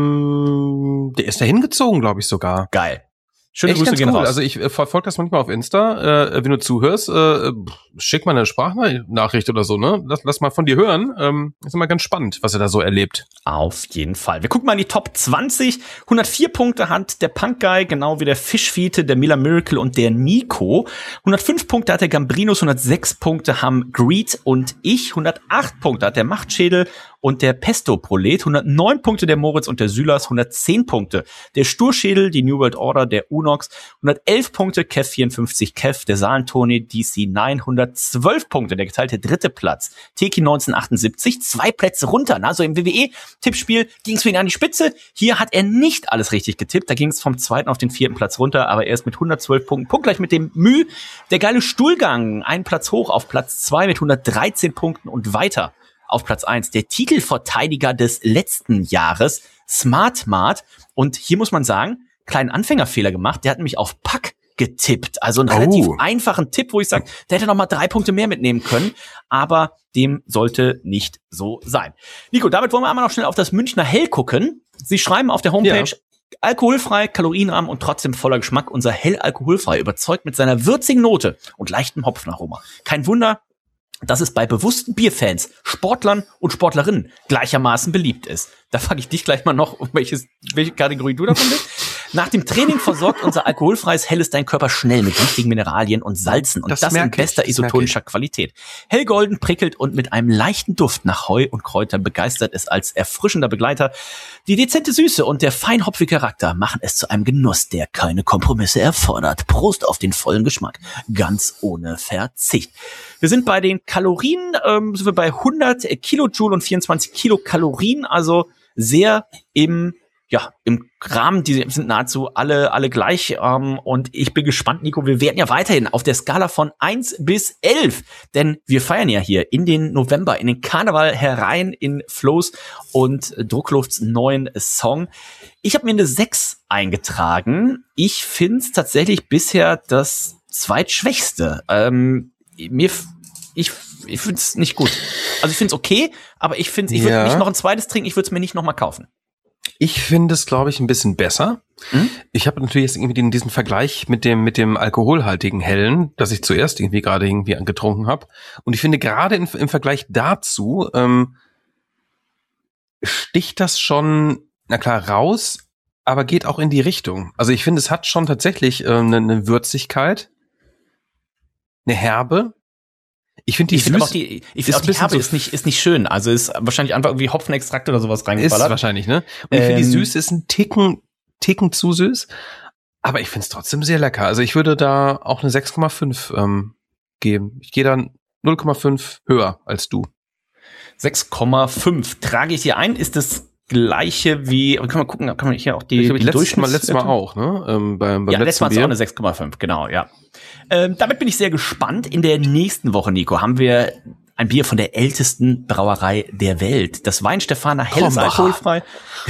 ähm, der ist da hingezogen, glaube ich sogar. Geil. Schöne Echt Grüße ganz gehen cool. raus. Also ich äh, verfolge das manchmal auf Insta. Äh, wenn du zuhörst, äh, schick mal eine Sprachnachricht oder so, ne? Lass, lass mal von dir hören. Ähm, ist immer ganz spannend, was er da so erlebt. Auf jeden Fall. Wir gucken mal in die Top zwanzig. hundertvier Punkte hat der Punkguy, genau wie der Fischfiete, der Miller Miracle und der Nico. hundertfünf Punkte hat der Gambrinus, hundertsechs Punkte haben Greed und ich. hundertacht Punkte hat der Machtschädel und der Pesto Prolet. hundertneun Punkte der Moritz und der Sylas. hundertzehn Punkte der Sturschädel, die New World Order, der Unox. hundertelf Punkte Kev vierundfünfzig, Kev, der Sahlentoni, D C neun. hundertzwölf Punkte, der geteilte dritte Platz. Teki neunzehnhundertachtundsiebzig, zwei Plätze runter. Ne? Also im W W E-Tippspiel ging es für ihn an die Spitze. Hier hat er nicht alles richtig getippt. Da ging es vom zweiten auf den vierten Platz runter, aber er ist mit hundertzwölf Punkten, punktgleich mit dem Müh. Der geile Stuhlgang, einen Platz hoch auf Platz zwei mit hundertdreizehn Punkten und weiter auf Platz eins. Der Titelverteidiger des letzten Jahres, Smart Mart. Und hier muss man sagen, kleinen Anfängerfehler gemacht. Der hat nämlich auf Pack getippt. Also einen Oh. relativ einfachen Tipp, wo ich sage, der hätte noch mal drei Punkte mehr mitnehmen können. Aber dem sollte nicht so sein. Nico, damit wollen wir einmal noch schnell auf das Münchner Hell gucken. Sie schreiben auf der Homepage, ja. Alkoholfrei, kalorienarm und trotzdem voller Geschmack. Unser Hell alkoholfrei überzeugt mit seiner würzigen Note und leichtem Hopfenaroma. Kein Wunder, dass es bei bewussten Bierfans, Sportlern und Sportlerinnen gleichermaßen beliebt ist. Da frage ich dich gleich mal noch, um welches, welche Kategorie du davon bist. Nach dem Training versorgt unser alkoholfreies Helles dein Körper schnell mit wichtigen Mineralien und Salzen und das, das in bester isotonischer Qualität. Hellgolden, prickelt und mit einem leichten Duft nach Heu und Kräutern begeistert es als erfrischender Begleiter. Die dezente Süße und der feinhopfige Charakter machen es zu einem Genuss, der keine Kompromisse erfordert. Prost auf den vollen Geschmack, ganz ohne Verzicht. Wir sind bei den Kalorien, ähm, sind wir bei hundert Kilojoule und vierundzwanzig Kilokalorien, also sehr im Ja, im Rahmen, die sind nahezu alle alle gleich. Ähm, und ich bin gespannt, Nico, wir werden ja weiterhin auf der Skala von eins bis elf, denn wir feiern ja hier in den November, in den Karneval herein in Flo's und Drucklufts neuen Song. Ich habe mir eine sechs eingetragen. Ich finde es tatsächlich bisher das zweitschwächste. Ähm, mir Ich, ich finde es nicht gut. Also ich finde es okay, aber ich finde, ich würde Ja. nicht noch ein zweites trinken, ich würde es mir nicht noch mal kaufen. Ich finde es, glaube ich, ein bisschen besser. Hm? Ich habe natürlich jetzt irgendwie den, diesen Vergleich mit dem mit dem alkoholhaltigen Hellen, das ich zuerst irgendwie gerade irgendwie getrunken habe. Und ich finde gerade im, im Vergleich dazu ähm, sticht das schon, na klar, raus, aber geht auch in die Richtung. Also ich finde, es hat schon tatsächlich äh, eine, eine Würzigkeit, eine Herbe. Ich finde die Ich finde süß, auch die, ich ist finde auch ein die bisschen Herbe so- ist nicht, ist nicht schön. Also ist wahrscheinlich einfach irgendwie Hopfenextrakt oder sowas ist reingeballert. wahrscheinlich, ne? Und ich finde, die Ähm, Süße ist ein Ticken, Ticken zu süß. Aber ich finde es trotzdem sehr lecker. Also ich würde da auch eine sechs Komma fünf ähm, geben. Ich gehe dann null Komma fünf höher als du. sechs Komma fünf trage ich hier ein. Ist das gleiche wie, kann man gucken, kann man hier auch die, Ich glaube, die letztes Mal, Durchschnitts- letztes Mal auch, ne? Ähm, beim, beim Ja, letzten letztes Mal ist Bier. auch eine sechs Komma fünf, genau, ja. Ähm, damit bin ich sehr gespannt. In der nächsten Woche, Nico, haben wir ein Bier von der ältesten Brauerei der Welt. Das Weinstefaner Helles Krombacher. alkoholfrei.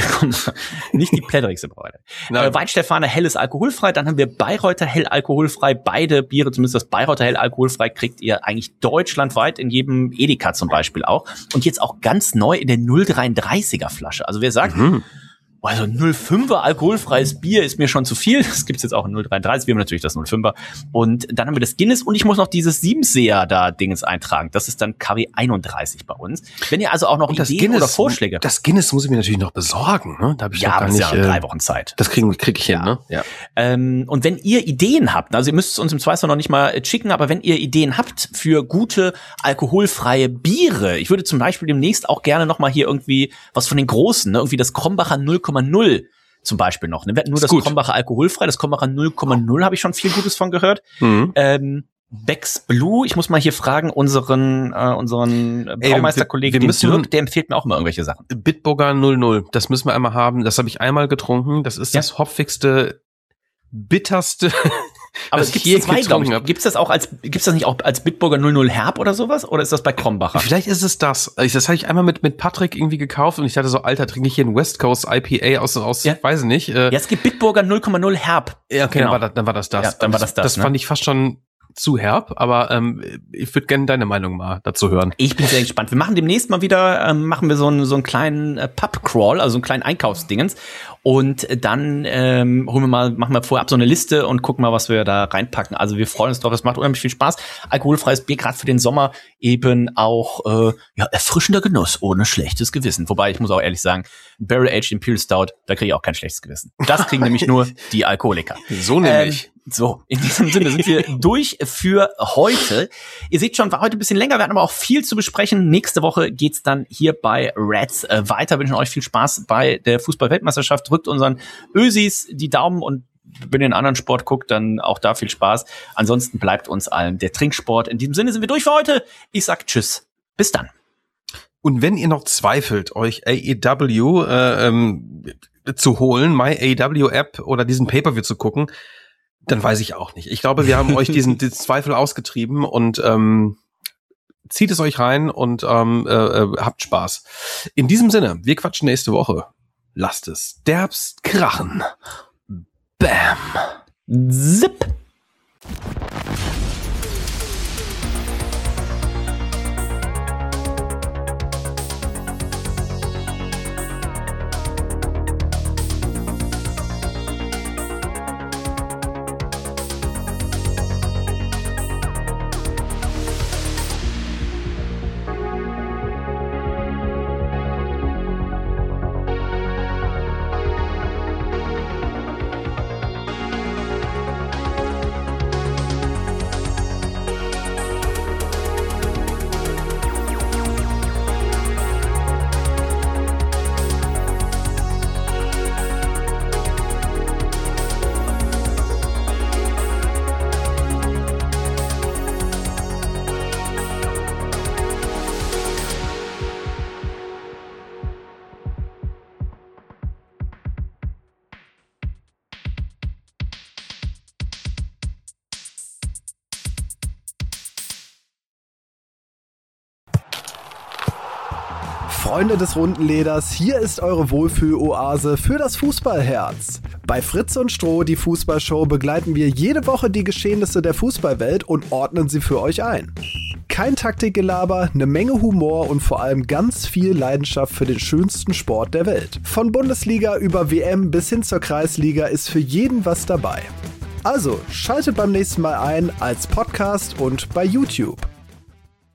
Nicht die Plätterigste Brauerei. Nein. Äh, Weinstefaner Helles alkoholfrei. Dann haben wir Bayreuther Hell alkoholfrei. Beide Biere, zumindest das Bayreuther Hell alkoholfrei, kriegt ihr eigentlich deutschlandweit in jedem Edeka zum Beispiel auch. Und jetzt auch ganz neu in der null Komma dreiunddreißiger Flasche. Also wer sagt, Mhm. also null Komma fünfer alkoholfreies Bier ist mir schon zu viel. Das gibt's jetzt auch in null Komma dreiunddreißig. Wir haben natürlich das null Komma fünfer. Und dann haben wir das Guinness und ich muss noch dieses Siebenseer da Dingens eintragen. Das ist dann K W einunddreißig bei uns. Wenn ihr also auch noch Und das Ideen Guinness, oder Vorschläge. das Guinness muss ich mir natürlich noch besorgen, ne? Da habe ich ja, noch gar aber es ist nicht. ja noch drei äh, Wochen Zeit. Das kriegen krieg ich hin, Ja. ne? Ja. Ähm, und wenn ihr Ideen habt, also ihr müsst es uns im Zweifel noch nicht mal äh, schicken, aber wenn ihr Ideen habt für gute alkoholfreie Biere, ich würde zum Beispiel demnächst auch gerne noch mal hier irgendwie was von den Großen, ne? Irgendwie das Krombacher null Komma null zum Beispiel noch. Ne? Wir hatten nur Ist das gut. Krombacher alkoholfrei, das Krombacher null Komma null habe ich schon viel Gutes von gehört. Mhm. Ähm, Becks Blue, ich muss mal hier fragen, unseren äh, unseren Ey, Braumeisterkollegen, wir- wir den müssen- Dirk, der empfiehlt mir auch immer irgendwelche Sachen. Bitburger null null, das müssen wir einmal haben. Das habe ich einmal getrunken. Das ist Ja. das hopfigste, bitterste. Aber was es ich gibt je zwei, glaube getrunken ich. hab. Gibt's das auch als gibt's das nicht auch als Bitburger null null Herb oder sowas? Oder ist das bei Krombacher? Vielleicht ist es das. Ich- Das habe ich einmal mit mit Patrick irgendwie gekauft und ich dachte so, Alter, trinke ich hier ein West Coast I P A aus aus, Ja. weiß ich nicht. Äh, Ja, es gibt Bitburger null Komma null Herb. ja, okay, genau. dann, war das, dann war das das. Ja, dann war das das, Das ne? fand ich fast schon zu herb, aber ähm, ich würde gerne deine Meinung mal dazu hören. Ich bin sehr gespannt. Wir machen demnächst mal wieder, ähm, machen wir so einen, so einen kleinen äh, Pub-Crawl, also so einen kleinen Einkaufsdingens. Und dann ähm, holen wir mal, machen wir vorher ab so eine Liste und gucken mal, was wir da reinpacken. Also wir freuen uns drauf, es macht unheimlich viel Spaß. Alkoholfreies Bier, gerade für den Sommer, eben auch äh, ja, erfrischender Genuss, ohne schlechtes Gewissen. Wobei, ich muss auch ehrlich sagen, Barrel Aged Imperial Stout, da kriege ich auch kein schlechtes Gewissen. Das kriegen nämlich nur die Alkoholiker. So nämlich. Ähm, so, in diesem Sinne sind wir durch für heute. Ihr seht schon, war heute ein bisschen länger, wir hatten aber auch viel zu besprechen. Nächste Woche geht's dann hier bei Reds äh, weiter. Wünschen euch viel Spaß bei der Fußball-Weltmeisterschaft. Drückt unseren Ösis die Daumen und wenn ihr einen anderen Sport guckt, dann auch da viel Spaß. Ansonsten bleibt uns allen der Trinksport. In diesem Sinne sind wir durch für heute. Ich sag tschüss. Bis dann. Und wenn ihr noch zweifelt, euch A E W äh, ähm, zu holen, My A E W App oder diesen Pay-Per-View zu gucken, dann weiß ich auch nicht. Ich glaube, wir haben euch diesen, diesen Zweifel ausgetrieben und ähm, zieht es euch rein und ähm, äh, äh, habt Spaß. In diesem Sinne, wir quatschen nächste Woche. Lasst es derbst krachen. Bam. Zip. Freunde des runden Leders, hier ist eure Wohlfühl-Oase für das Fußballherz. Bei Fritz und Stroh, die Fußballshow, begleiten wir jede Woche die Geschehnisse der Fußballwelt und ordnen sie für euch ein. Kein Taktikgelaber, eine Menge Humor und vor allem ganz viel Leidenschaft für den schönsten Sport der Welt. Von Bundesliga über W M bis hin zur Kreisliga ist für jeden was dabei. Also, schaltet beim nächsten Mal ein als Podcast und bei YouTube.